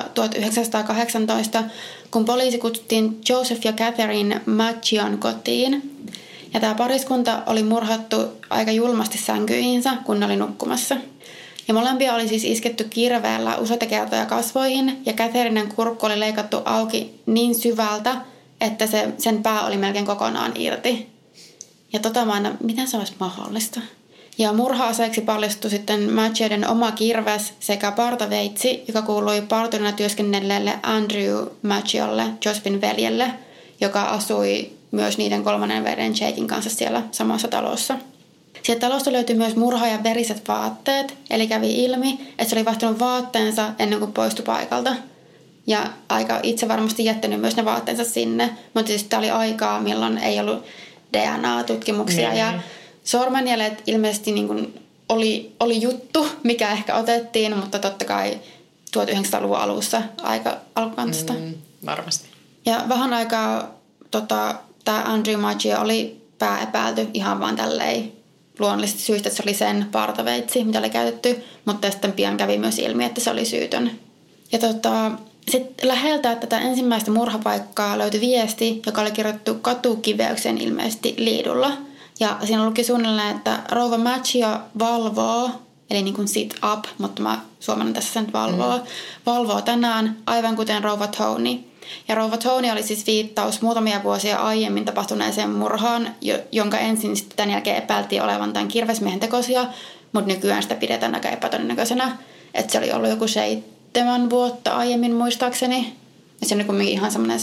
1918, kun poliisi kutsuttiin Joseph ja Catherine Macchion kotiin. Ja tämä pariskunta oli murhattu aika julmasti sänkyihinsä, kun ne oli nukkumassa. Ja molempia oli siis isketty kirveellä useita kertoja kasvoihin, ja Catherinen kurkku oli leikattu auki niin syvältä, että sen pää oli melkein kokonaan irti. Ja mä aina, miten se olisi mahdollista? Ja murha-aseeksi paljastui sitten Macchioiden oma kirves sekä partaveitsi, joka kuului parturina työskennelleelle Andrew Macchiolle, Josephine veljelle, joka asui myös niiden 3. veljen Jaken kanssa siellä samassa talossa. Sieltä talosta löytyi myös murhaajan veriset vaatteet, eli kävi ilmi, että se oli vaihtanut vaatteensa ennen kuin poistui paikalta. Ja aika itse varmasti jättänyt myös ne vaatteensa sinne, mutta siis tämä oli aikaa, milloin ei ollut DNA-tutkimuksia ja sormenjäljet ilmeisesti niin kuin oli juttu, mikä ehkä otettiin, mutta totta kai 1900-luvun alussa aika alkukantosta. Varmasti. Ja vähän aikaa tämä Andrew Macchio oli pääepäilty ihan vaan tälleen luonnollisesti syystä, että se oli sen partaveitsi, mitä oli käytetty, mutta sitten pian kävi myös ilmi, että se oli syytön. Ja sitten läheltä tätä ensimmäistä murhapaikkaa löytyi viesti, joka oli kirjoitettu katukiveykseen ilmeisesti liidulla. Ja siinä luki suunnilleen, että rouva Macchio valvoo, eli niin kuin sit up, mutta mä suomennan tässä sen valvoo tänään, aivan kuten rouva Tony. Ja rouva Tony oli siis viittaus muutamia vuosia aiemmin tapahtuneeseen murhaan, jonka ensin sitten tämän jälkeen epäiltiin olevan tämän kirvesmiehen tekosia, mutta nykyään sitä pidetään aika epätodennäköisenä, että se oli ollut joku 7 vuotta aiemmin muistaakseni. Ja se on kuitenkin ihan semmoinen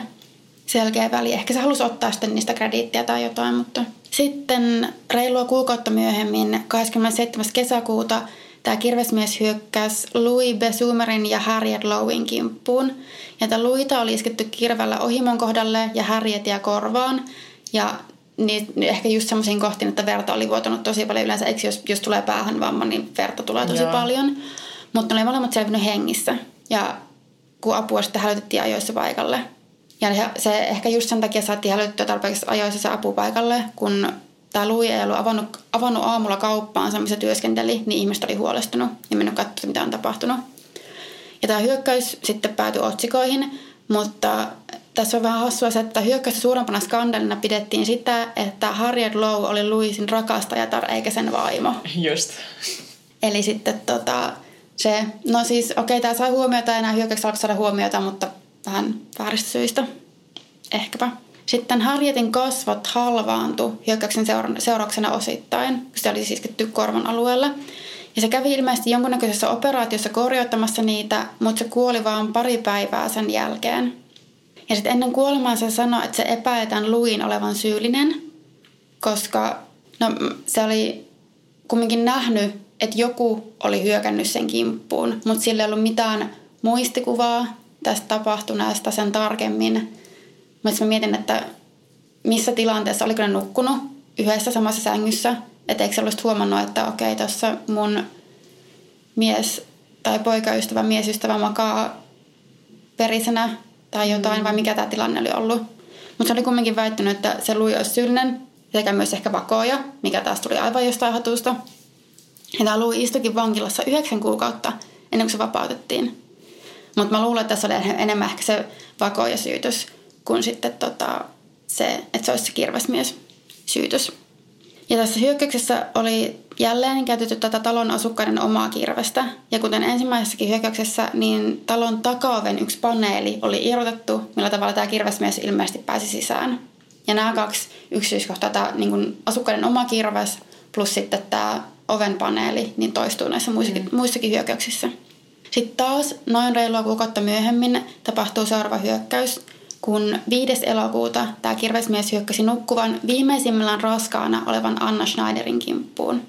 selkeä väli. Ehkä se halusi ottaa sitten niistä krediittiä tai jotain, mutta sitten reilua kuukautta myöhemmin, 27. kesäkuuta, tämä kirvesmies hyökkäsi Louis Besumerin ja Harriet Lowin kimppuun. Ja tämä Louita oli isketty kirvellä ohimon kohdalle ja Harrietia korvaan. Ja niin ehkä just semmoisiin kohtiin, että verta oli vuotanut tosi paljon. Yleensä eikö jos tulee päähän vamma, niin verta tulee tosi paljon. Mutta ne oli molemmat selvinnyt hengissä. Ja kun apua sitten hälytettiin ajoissa paikalle. Ja se ehkä just sen takia saatiin hälytettyä tarpeeksi ajoissa se apu paikalle, kun tämä Louis ei ollut avannut aamulla kauppaansa, missä työskenteli, niin ihmiset oli huolestunut ja mennyt katsomaan, mitä on tapahtunut. Ja tämä hyökkäys sitten päätyi otsikoihin, mutta tässä on vähän hassua se, että hyökkäystä suurempana skandaalina pidettiin sitä, että Harriet Lowe oli Louisin rakastajatar eikä sen vaimo. Just. Eli sitten tämä sai huomiota ja nämä hyökkäykset alkoi saada huomiota, mutta vähän vääristä syistä. Ehkäpä. Sitten Harrietin kasvot halvaantui hyökkäyksen seurauksena osittain, kun se oli isketty korvan alueella. Ja se kävi ilmeisesti jonkunnäköisessä operaatiossa korjauttamassa niitä, mutta se kuoli vaan pari päivää sen jälkeen. Ja sitten ennen kuolemaa se sanoi, että se epäiletään Louisin olevan syyllinen, koska se oli kumminkin nähnyt, että joku oli hyökännyt sen kimppuun, mutta sillä ei ollut mitään muistikuvaa tästä tapahtuneesta sen tarkemmin. Mutta mä mietin, että missä tilanteessa, oliko ne nukkunut yhdessä samassa sängyssä, että eikö se olisi huomannut, että okei, tuossa mun mies tai poikaystävä, miesystävä makaa verisenä tai jotain, vai mikä tämä tilanne oli ollut. Mutta se oli kumminkin väittänyt, että se Louis olisi syyllinen, sekä myös ehkä vakoja, mikä taas tuli aivan jostain hatusta. Ja tämä Louis istuikin vankilassa 9 kuukautta ennen kuin se vapautettiin. Mutta mä luulen, että tässä oli enemmän ehkä se vakoja-syytys kuin sitten se, että se olisi se kirvesmies syytys. Ja tässä hyökkäyksessä oli jälleen käytetty tätä talon asukkaiden omaa kirvestä. Ja kuten ensimmäisessäkin hyökkäyksessä, niin talon takaoven yksi paneeli oli irrotettu, millä tavalla tämä kirvesmies ilmeisesti pääsi sisään. Ja nämä 2 yksityiskohtaa, tämä niin asukkaiden oma kirves plus sitten tämä oven paneeli, niin toistuu näissä muissakin hyökkäyksissä. Sitten taas noin reilua kuukautta myöhemmin tapahtuu seuraava hyökkäys, kun 5. elokuuta tämä kirvesmies hyökkäsi nukkuvan viimeisimmillään raskaana olevan Anna Schneiderin kimppuun.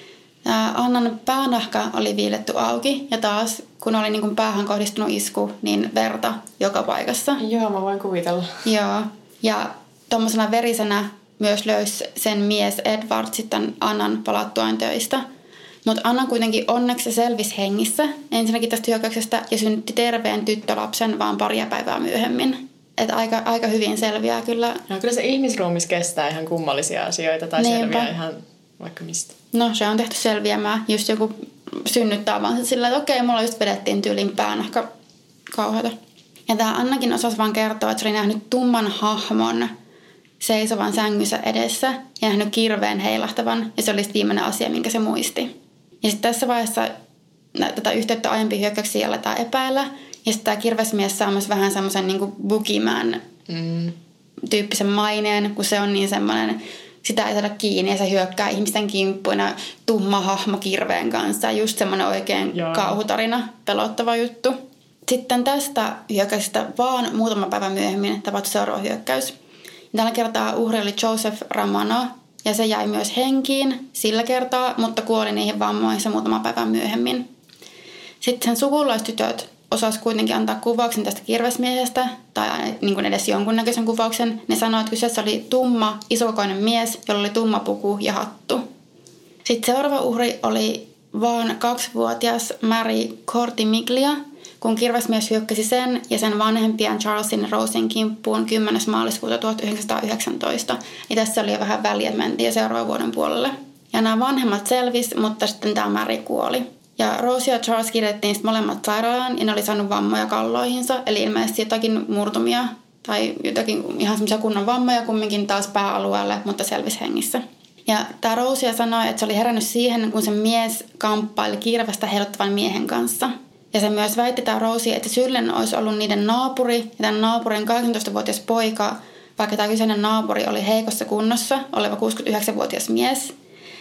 Annan päänahka oli viiletty auki ja taas kun oli niin kuin päähän kohdistunut isku, niin verta joka paikassa. Joo, mä voin kuvitella. Joo, ja tuommoisena verisenä myös löysi sen mies Edward sitten Annan palattuaan töistä. Mutta Anna kuitenkin onneksi selvisi hengissä ensinnäkin tästä hyökkäyksestä ja synnytti terveen tyttölapsen vaan paria päivää myöhemmin. Että aika hyvin selviää kyllä. No kyllä se ihmisruumis kestää ihan kummallisia asioita tai selviää ihan vaikka mistä. No se on tehty selviämään. Just joku synnyttää vaan sillä, että okei, mulla just vedettiin tyylin päänahka kauheata. Ja tämä Annakin osasi vaan kertoa, että se oli nähnyt tumman hahmon seisovan sängyssä edessä ja nähnyt kirveen heilahtavan. Ja se oli viimeinen asia, minkä se muisti. Ja sitten tässä vaiheessa tätä yhteyttä aiempiin hyökkäyksiin aletaan epäillä. Ja sitten tämä kirvesmies saa myös vähän semmoisen niin kuin boogeyman tyyppisen maineen, kun se on niin semmoinen, sitä ei saada kiinni ja se hyökkää ihmisten kimppuina tumma hahmo kirveen kanssa. Just semmoinen oikein kauhutarina, pelottava juttu. Sitten tästä hyökkäyksestä vaan muutama päivä myöhemmin tapahtui seuraava hyökkäys. Tällä kertaa uhri oli Joseph Romano ja se jäi myös henkiin sillä kertaa, mutta kuoli niihin vammoihin muutama päivä myöhemmin. Sitten sen sukulaistytöt osasi kuitenkin antaa kuvauksen tästä kirvesmiehestä, tai niin kuin edes jonkunnäköisen kuvauksen. Ne sanoivat, että kyseessä oli tumma, isokokoinen mies, jolla oli tumma puku ja hattu. Sitten seuraava uhri oli vaan 2-vuotias Mary Cortimiglia, kun kirvesmies hyökkäsi sen ja sen vanhempien Charlesin ja Rosen kimppuun 10. maaliskuuta 1919. Ja tässä oli jo vähän väliä, että mentiin jo seuraavan vuoden puolelle. Ja nämä vanhemmat selvisi, mutta sitten tämä Mary kuoli. Ja Rose ja Charles kirjattiin molemmat sairaalaan ja ne oli saanut vammoja kalloihinsa. Eli ilmeisesti jotakin murtumia tai jotakin ihan semmoisia kunnon vammoja kumminkin taas pääalueelle, mutta selvisi hengissä. Ja tämä Rose sanoi, että se oli herännyt siihen, kun se mies kamppaili kirvestä heiluttavan miehen kanssa. Ja se myös väitti tämä Rose, että syyllinen olisi ollut niiden naapuri ja tämän naapurin 18-vuotias poika, vaikka tämä kyseinen naapuri oli heikossa kunnossa oleva 69-vuotias mies.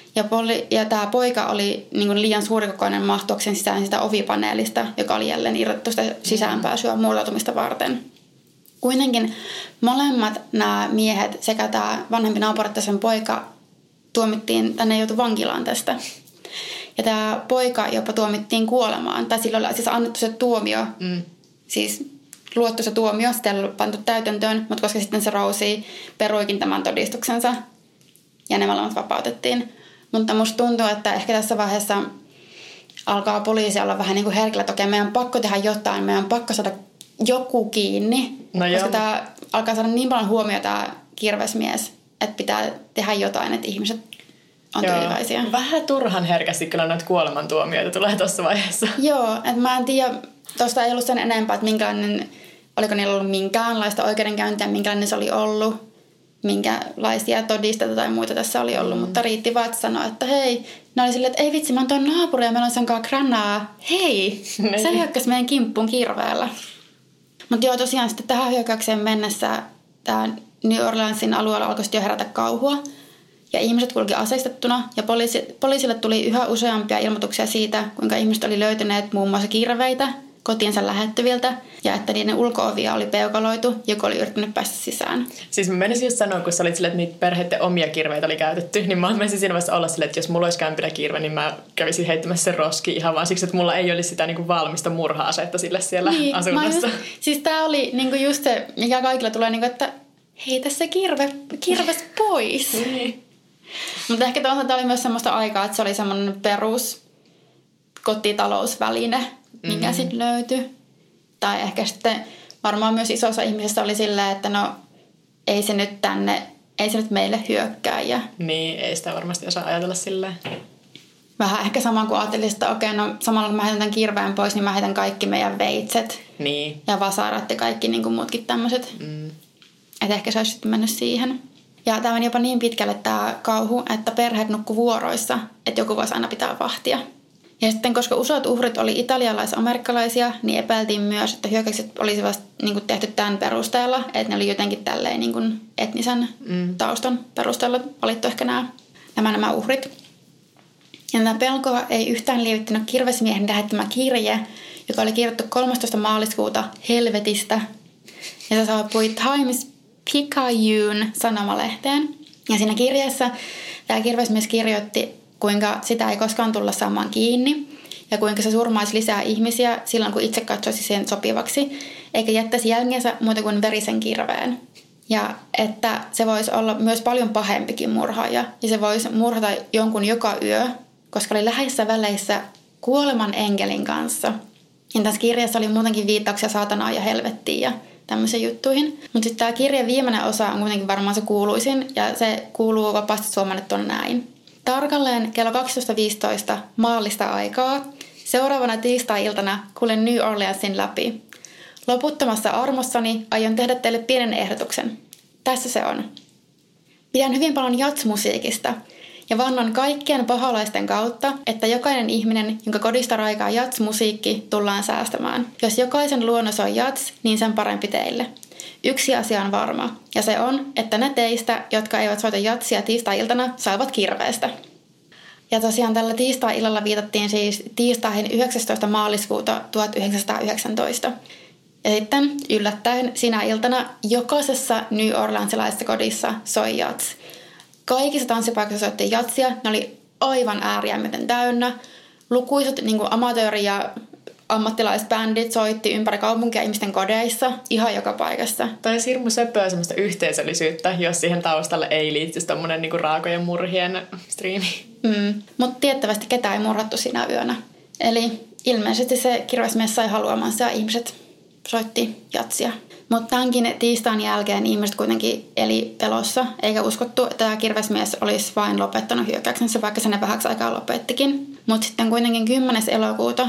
Ja tämä poika oli niin kuin liian suurikokoinen mahtuakseen sisään sitä ovipaneelista, joka oli jälleen irrotettu sitä sisäänpääsyä murtautumista varten. Kuitenkin molemmat nämä miehet sekä tämä vanhempi naapuri että sen poika tuomittiin, tänne joutui vankilaan tästä. Ja tämä poika jopa tuomittiin kuolemaan. Tai sillä oli siis annettu se tuomio, siis luottu se tuomio, sitä ei ollut pantu täytäntöön, mutta koska sitten se Rosie peruikin tämän todistuksensa ja ne molemmat vapautettiin. Mutta musta tuntuu, että ehkä tässä vaiheessa alkaa poliisi olla vähän niin kuin herkillä, että okei, meidän on pakko tehdä jotain, meidän on pakko saada joku kiinni, koska tämä alkaa saada niin paljon huomiota tämä kirvesmies, että pitää tehdä jotain, että ihmiset on tyytyväisiä. Vähän turhan herkästi kyllä noita kuolemantuomioita tulee tuossa vaiheessa. Joo, että mä en tiedä, tuosta ei ollut sen enempää, että minkälainen, oliko niillä ollut minkäänlaista oikeudenkäyntiä, minkälainen se oli ollut, minkälaisia todisteita tai muita tässä oli ollut, mutta riitti vaan, että sanoi, että hei, ne oli silleen, että ei vitsi, mä oon tuon naapuri ja meillä on senkaan kränää. Hei, se hyökkäsi meidän kimppuun kirveellä. Mutta joo, tosiaan sitten tähän hyökkäykseen mennessä tämä New Orleansin alueella alkoi jo herätä kauhua. Ja ihmiset kulki aseistettuna ja poliisille tuli yhä useampia ilmoituksia siitä, kuinka ihmiset oli löytäneet muun muassa kirveitä kotiinsa lähettyviltä ja että niiden ulko-ovia oli peukaloitu, joku oli yrittänyt päästä sisään. Siis mä menisin just sanoa, kun sä olit silleen, että niitä perheiden omia kirveitä oli käytetty, niin mä menisin siinä vaiheessa olla silleen, että jos mulla olisi kämpinä kirve, niin mä kävisin heittämässä sen roskiin ihan vaan siksi, että mulla ei olisi sitä niinku valmista murha-asetta sille siellä asunnossa. Siis tää oli niinku just se, mikä kaikilla tulee, niinku, että heitä se kirves pois. Niin. Mutta ehkä tämä oli myös semmoista aikaa, että se oli semmoinen perus kotitalousväline, mikä sitten löytyi. Tai ehkä sitten varmaan myös iso osa ihmisistä oli silleen, että no ei se nyt meille hyökkää. Niin, ei sitä varmasti osaa ajatella silleen. Vähän ehkä sama kuin ajattelin, että okei, no samalla kun mä heitän tämän kirveen pois, niin mä heitän kaikki meidän veitset. Niin. Ja vasarat ja kaikki niin kuin muutkin tämmöiset. Että ehkä se olisi sitten mennyt siihen. Ja tämä meni jopa niin pitkälle tämä kauhu, että perheet nukkui vuoroissa, että joku voisi aina pitää vahtia. Ja sitten, koska useat uhrit oli italialais-amerikkalaisia, niin epäiltiin myös, että hyökkäykset olisi vasta niin tehty tämän perusteella. Että ne oli jotenkin tälleen niin kuin etnisen taustan perusteella valittu ehkä nämä uhrit. Ja tämä pelkoa ei yhtään liivittynyt kirvesmiehen lähettämä kirje, joka oli kirjoittu 13. maaliskuuta helvetistä. Ja se saapui Times Picayune sanomalehteen. Ja siinä kirjeessä tämä kirvesmies kirjoitti, kuinka sitä ei koskaan tulla saamaan kiinni ja kuinka se surmaisi lisää ihmisiä silloin, kun itse katsoisi sen sopivaksi, eikä jättäisi jälkeensä muuta kuin verisen kirveen. Ja että se voisi olla myös paljon pahempikin murhaaja ja se voisi murhata jonkun joka yö, koska oli läheisissä väleissä kuoleman enkelin kanssa. Ja tässä kirjassa oli muutenkin viittauksia saatanaan ja helvettiin ja tämmöisiin juttuihin. Mutta sitten tämä kirjan viimeinen osa on kuitenkin varmaan se kuuluisin ja se kuuluu vapaasti suomennettuna näin. Tarkalleen kello 12.15 maallista aikaa seuraavana tiistai-iltana kuljen New Orleansin läpi. Loputtomassa armossani aion tehdä teille pienen ehdotuksen. Tässä se on. Pidän hyvin paljon jatsmusiikista ja vannon kaikkien paholaisten kautta, että jokainen ihminen, jonka kodista raikaa jatsmusiikki, tullaan säästämään. Jos jokaisen luonnos on jats, niin sen parempi teille. Yksi asia on varma, ja se on, että ne teistä, jotka eivät soita jatsia tiistai-iltana, saavat kirveestä. Ja tosiaan tällä tiistai-illalla viitattiin siis tiistaihin 19. maaliskuuta 1919. Ja sitten yllättäen sinä iltana jokaisessa New Orleansilaisessa kodissa soi jats. Kaikissa tanssipaikoissa soittiin jatsia, ne oli aivan ääriämmeten täynnä. Lukuisat niin kuin amatööri- ja ammattilaisbändit soitti ympäri kaupunkia ihmisten kodeissa, ihan joka paikassa. Toi on hirmu söpöä semmoista yhteisöllisyyttä, jos siihen taustalle ei liittyisi tommonen niinku raakojen murhien striimi. Mutta tiettävästi ketään ei murhattu siinä yönä. Eli ilmeisesti se kirvesmies sai haluamansa ja ihmiset soitti jatsia. Mutta tämänkin tiistain jälkeen ihmiset kuitenkin eli pelossa, eikä uskottu, että tämä kirvesmies olisi vain lopettanut hyökkäyksensä, vaikka se ne vähäksi aikaa lopettikin. Mutta sitten kuitenkin 10. elokuuta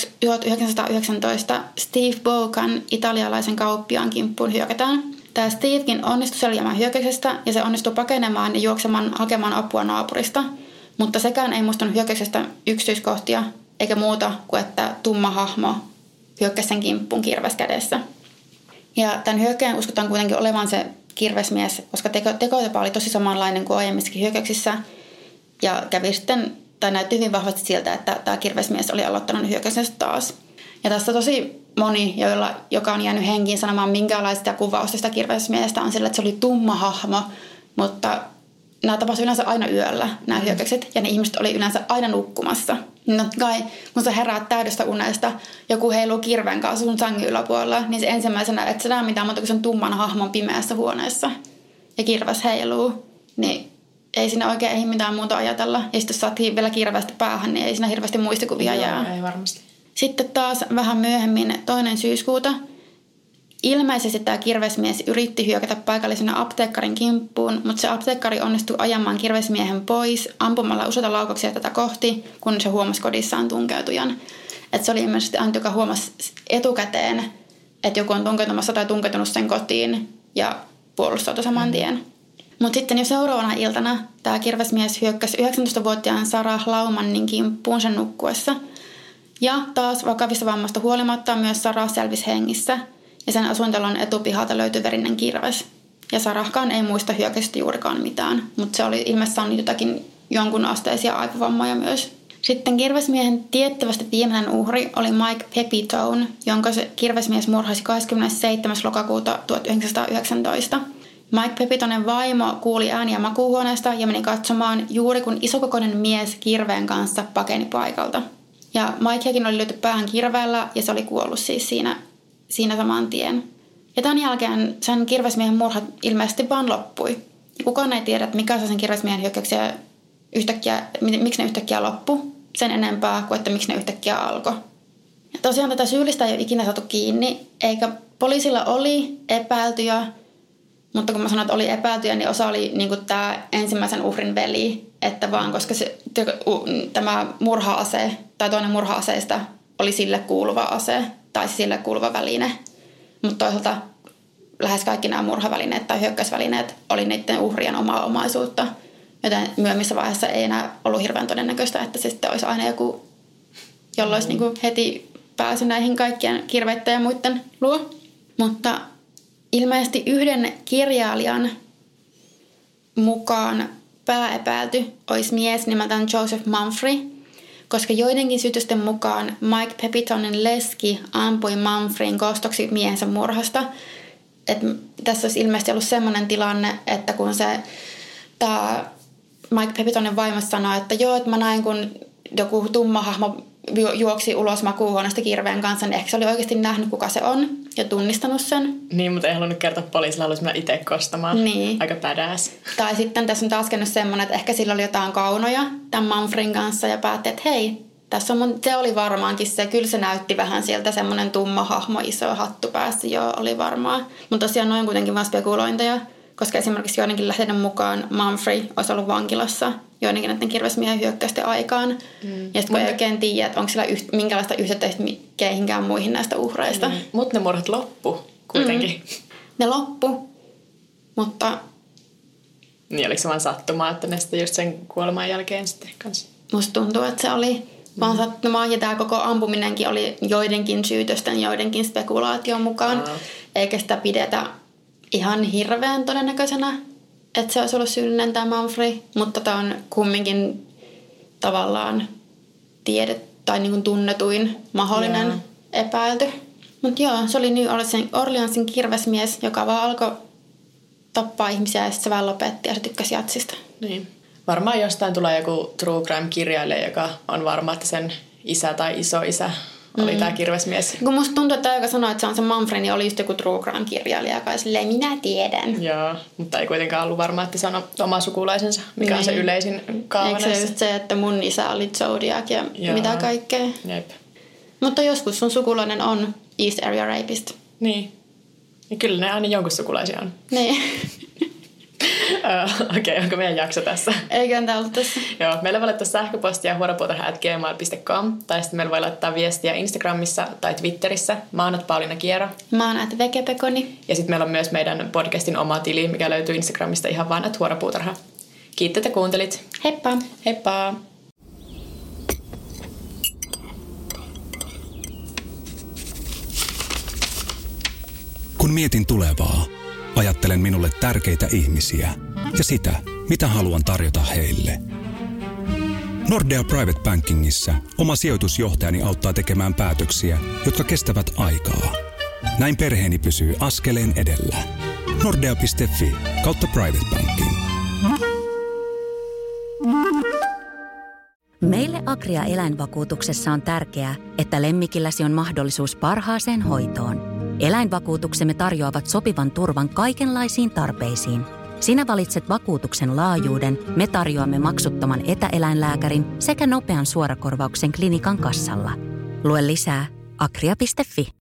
1919 Steve Bocan italialaisen kauppiaan kimppuun hyökätään. Tämä Stevekin onnistui selviämään hyökkäyksestä ja se onnistui pakenemaan ja juoksemaan hakemaan apua naapurista. Mutta sekään ei muistanut hyökkäyksestä yksityiskohtia eikä muuta kuin että tumma hahmo hyökkäsi sen kimppuun kirves kädessä. Ja tämän hyökkäjän uskotaan kuitenkin olevan se kirvesmies, koska tekotapa oli tosi samanlainen kuin aiemmissakin hyökkäyksissä. Ja kävi sitten, tai näytti hyvin vahvasti siltä, että tämä kirvesmies oli aloittanut hyökkäyksensä taas. Ja tässä tosi moni, joka on jäänyt henkiin sanomaan minkälaista kuvausta sitä kirvesmiestä on sillä, että se oli tumma hahmo, mutta nämä tapasivat yleensä aina yöllä, nämä hyökkäykset, ja ne ihmiset oli yleensä aina nukkumassa. No kai, kun sä heräät täydestä unesta, joku heiluu kirveen kanssa sun sangin yläpuolella, niin se ensimmäisenä, että sä näe mitään muuta kuin sen tumman hahmon pimeässä huoneessa. Ja kirves heiluu, niin ei siinä oikein ei mitään muuta ajatella. Ja sitten jos saatiin vielä kirvestä päähän, niin ei siinä hirveästi muistikuvia jää. Ei varmasti. Sitten taas vähän myöhemmin 2. syyskuuta. Ilmeisesti tämä kirvesmies yritti hyökätä paikallisena apteekkarin kimppuun, mutta se apteekkari onnistui ajamaan kirvesmiehen pois ampumalla useita laukauksia tätä kohti, kun se huomasi kodissaan tunkeutujan. Että se oli ilmeisesti ainut, joka huomasi etukäteen, että joku on tunkeutumassa tai tunkeutunut sen kotiin ja puolustautui saman tien. Mutta sitten jo seuraavana iltana tämä kirvesmies hyökkäsi 19-vuotiaan Sarah Laumannin kimppuun sen nukkuessa. Ja taas vakavista vammasta huolimatta myös Sarah selvisi hengissä. Ja sen asuintalon etupihalta löytyi verinen kirves. Ja Sarahkaan ei muista hyökkäystä juurikaan mitään, mutta se oli ilmeisesti saanut jonkun asteisia aivovammoja myös. Sitten kirvesmiehen tiettävästi viimeinen uhri oli Mike Pepitone, jonka se kirvesmies murhasi 27. lokakuuta 1919. Mike Pepitonen vaimo kuuli ääniä makuuhuoneesta ja meni katsomaan juuri kun isokokoinen mies kirveen kanssa pakeni paikalta. Ja Mikeakin oli lyöty päähän kirveellä ja se oli kuollut siis siinä saman tien. Ja tämän jälkeen sen kirvesmiehen murhat ilmeisesti vaan loppui. Kukaan ei tiedä, että mikä sen kirvesmiehen hyökkäyksiä miksi ne yhtäkkiä loppu sen enempää kuin että miksi ne yhtäkkiä alkoi. Ja tosiaan tätä syyllistä ei ole ikinä saatu kiinni, eikä poliisilla oli epäiltyjä, mutta kun mä sanoin, että oli epäiltyjä, niin osa oli niin kuin tämä ensimmäisen uhrin veli, että vaan koska tämä murha-ase tai toinen murha-aseista oli sille kuuluva ase tai sille kuuluva väline. Mutta toisaalta lähes kaikki nämä murhavälineet tai hyökkäysvälineet oli niiden uhrien omaa omaisuutta, joten myöhemmissä vaiheessa ei enää ollut hirveän todennäköistä, että se sitten olisi aina joku, jolla olisi niin kuin heti pääsy näihin kaikkien kirveitten ja muiden luo. Mutta ilmeisesti yhden kirjailijan mukaan pääepäilty olisi mies nimeltään Joseph Mumfrey, koska joidenkin syytösten mukaan Mike Pepitonen leski ampui Mumfreyn kostoksi miehensä murhasta. Tässä olisi ilmeisesti ollut sellainen tilanne, että kun tämä Mike Pepitonen vaimo sanoi, että joo, että mä näin kun joku tumma hahmo juoksi ulos makuuhuoneesta kirveen kanssa, niin ehkä se oli oikeasti nähnyt, kuka se on ja tunnistanut sen. Niin, mutta ei halunnut kertoa poliisille, haluaisi mennä itse kostamaan. Niin. Aika badass. Tai sitten tässä on taas käynyt semmoinen, että ehkä sillä oli jotain kaunoja tämän Mumfreyn kanssa ja päätti, että hei, tässä on se oli varmaankin se. Kyllä se näytti vähän sieltä semmoinen tumma hahmo, iso hattu päässä, joo, oli varmaa. Mutta tosiaan noin kuitenkin vaan spekulointeja, koska esimerkiksi joidenkin lähteiden mukaan Mumfrey olisi ollut vankilassa joidenkin näiden kirvesmiehen hyökkäysten aikaan. Ja sitten kun ei oikein tiedä, että onko sillä minkälaista yhteyttä keihinkään muihin näistä uhreista. Mutta ne murhat loppu kuitenkin. Ne loppu, mutta niin oliko se vaan sattumaa, että ne sitten just sen kuoleman jälkeen sitten kanssa? Musta tuntuu, että se oli vaan sattumaa. Ja tämä koko ampuminenkin oli joidenkin syytösten, joidenkin spekulaation mukaan. Eikä sitä pidetä ihan hirveän todennäköisenä, että se olisi ollut syyllinen tämä Mumfrey. Mutta tämä on kumminkin tavallaan tai niin kuin tunnetuin mahdollinen epäilty. Mutta joo, se oli New Orleansin kirvesmies, joka vaan alkoi tappaa ihmisiä ja sitten se vaan lopetti ja se tykkäsi jatsista. Niin. Varmaan jostain tulee joku true crime-kirjailija, joka on varma, että sen isä tai isoisä oli tämä kirvesmies. Kun musta tuntuu, että joka sanoi, että se on se Mumfrey, niin oli just joku true crime-kirjailija, joka oli silleen, minä tiedän. Joo, mutta ei kuitenkaan ollut varma, että se on oma sukulaisensa, mikä on se yleisin kaava. Eikö se just se, että mun isä oli Zodiac ja mitä kaikkea. Jep. Mutta joskus sun sukulainen on East Area Rapist. Niin. Ja kyllä ne aina jonkun sukulaisia on. Niin. Okei, onko meidän jakso tässä? Eiköhän tämä ollut tässä. Joo, meillä voi laittaa sähköpostia huoropuutarha@gmail.com tai sitten meillä voi laittaa viestiä Instagramissa tai Twitterissä. Mä oon Pauliina Kiero. Mä oon @vegepekoni. Ja sitten meillä on myös meidän podcastin oma tili, mikä löytyy Instagramista ihan vaan @huoropuutarha. Kiitos, että kuuntelit. Heippa! Heippa! Kun mietin tulevaa, ajattelen minulle tärkeitä ihmisiä ja sitä, mitä haluan tarjota heille. Nordea Private Bankingissa oma sijoitusjohtajani auttaa tekemään päätöksiä, jotka kestävät aikaa. Näin perheeni pysyy askeleen edellä. Nordea.fi/private banking. Meille Agria eläinvakuutuksessa on tärkeää, että lemmikilläsi on mahdollisuus parhaaseen hoitoon. Eläinvakuutuksemme tarjoavat sopivan turvan kaikenlaisiin tarpeisiin. Sinä valitset vakuutuksen laajuuden, me tarjoamme maksuttoman etäeläinlääkärin sekä nopean suorakorvauksen klinikan kassalla. Lue lisää agria.fi.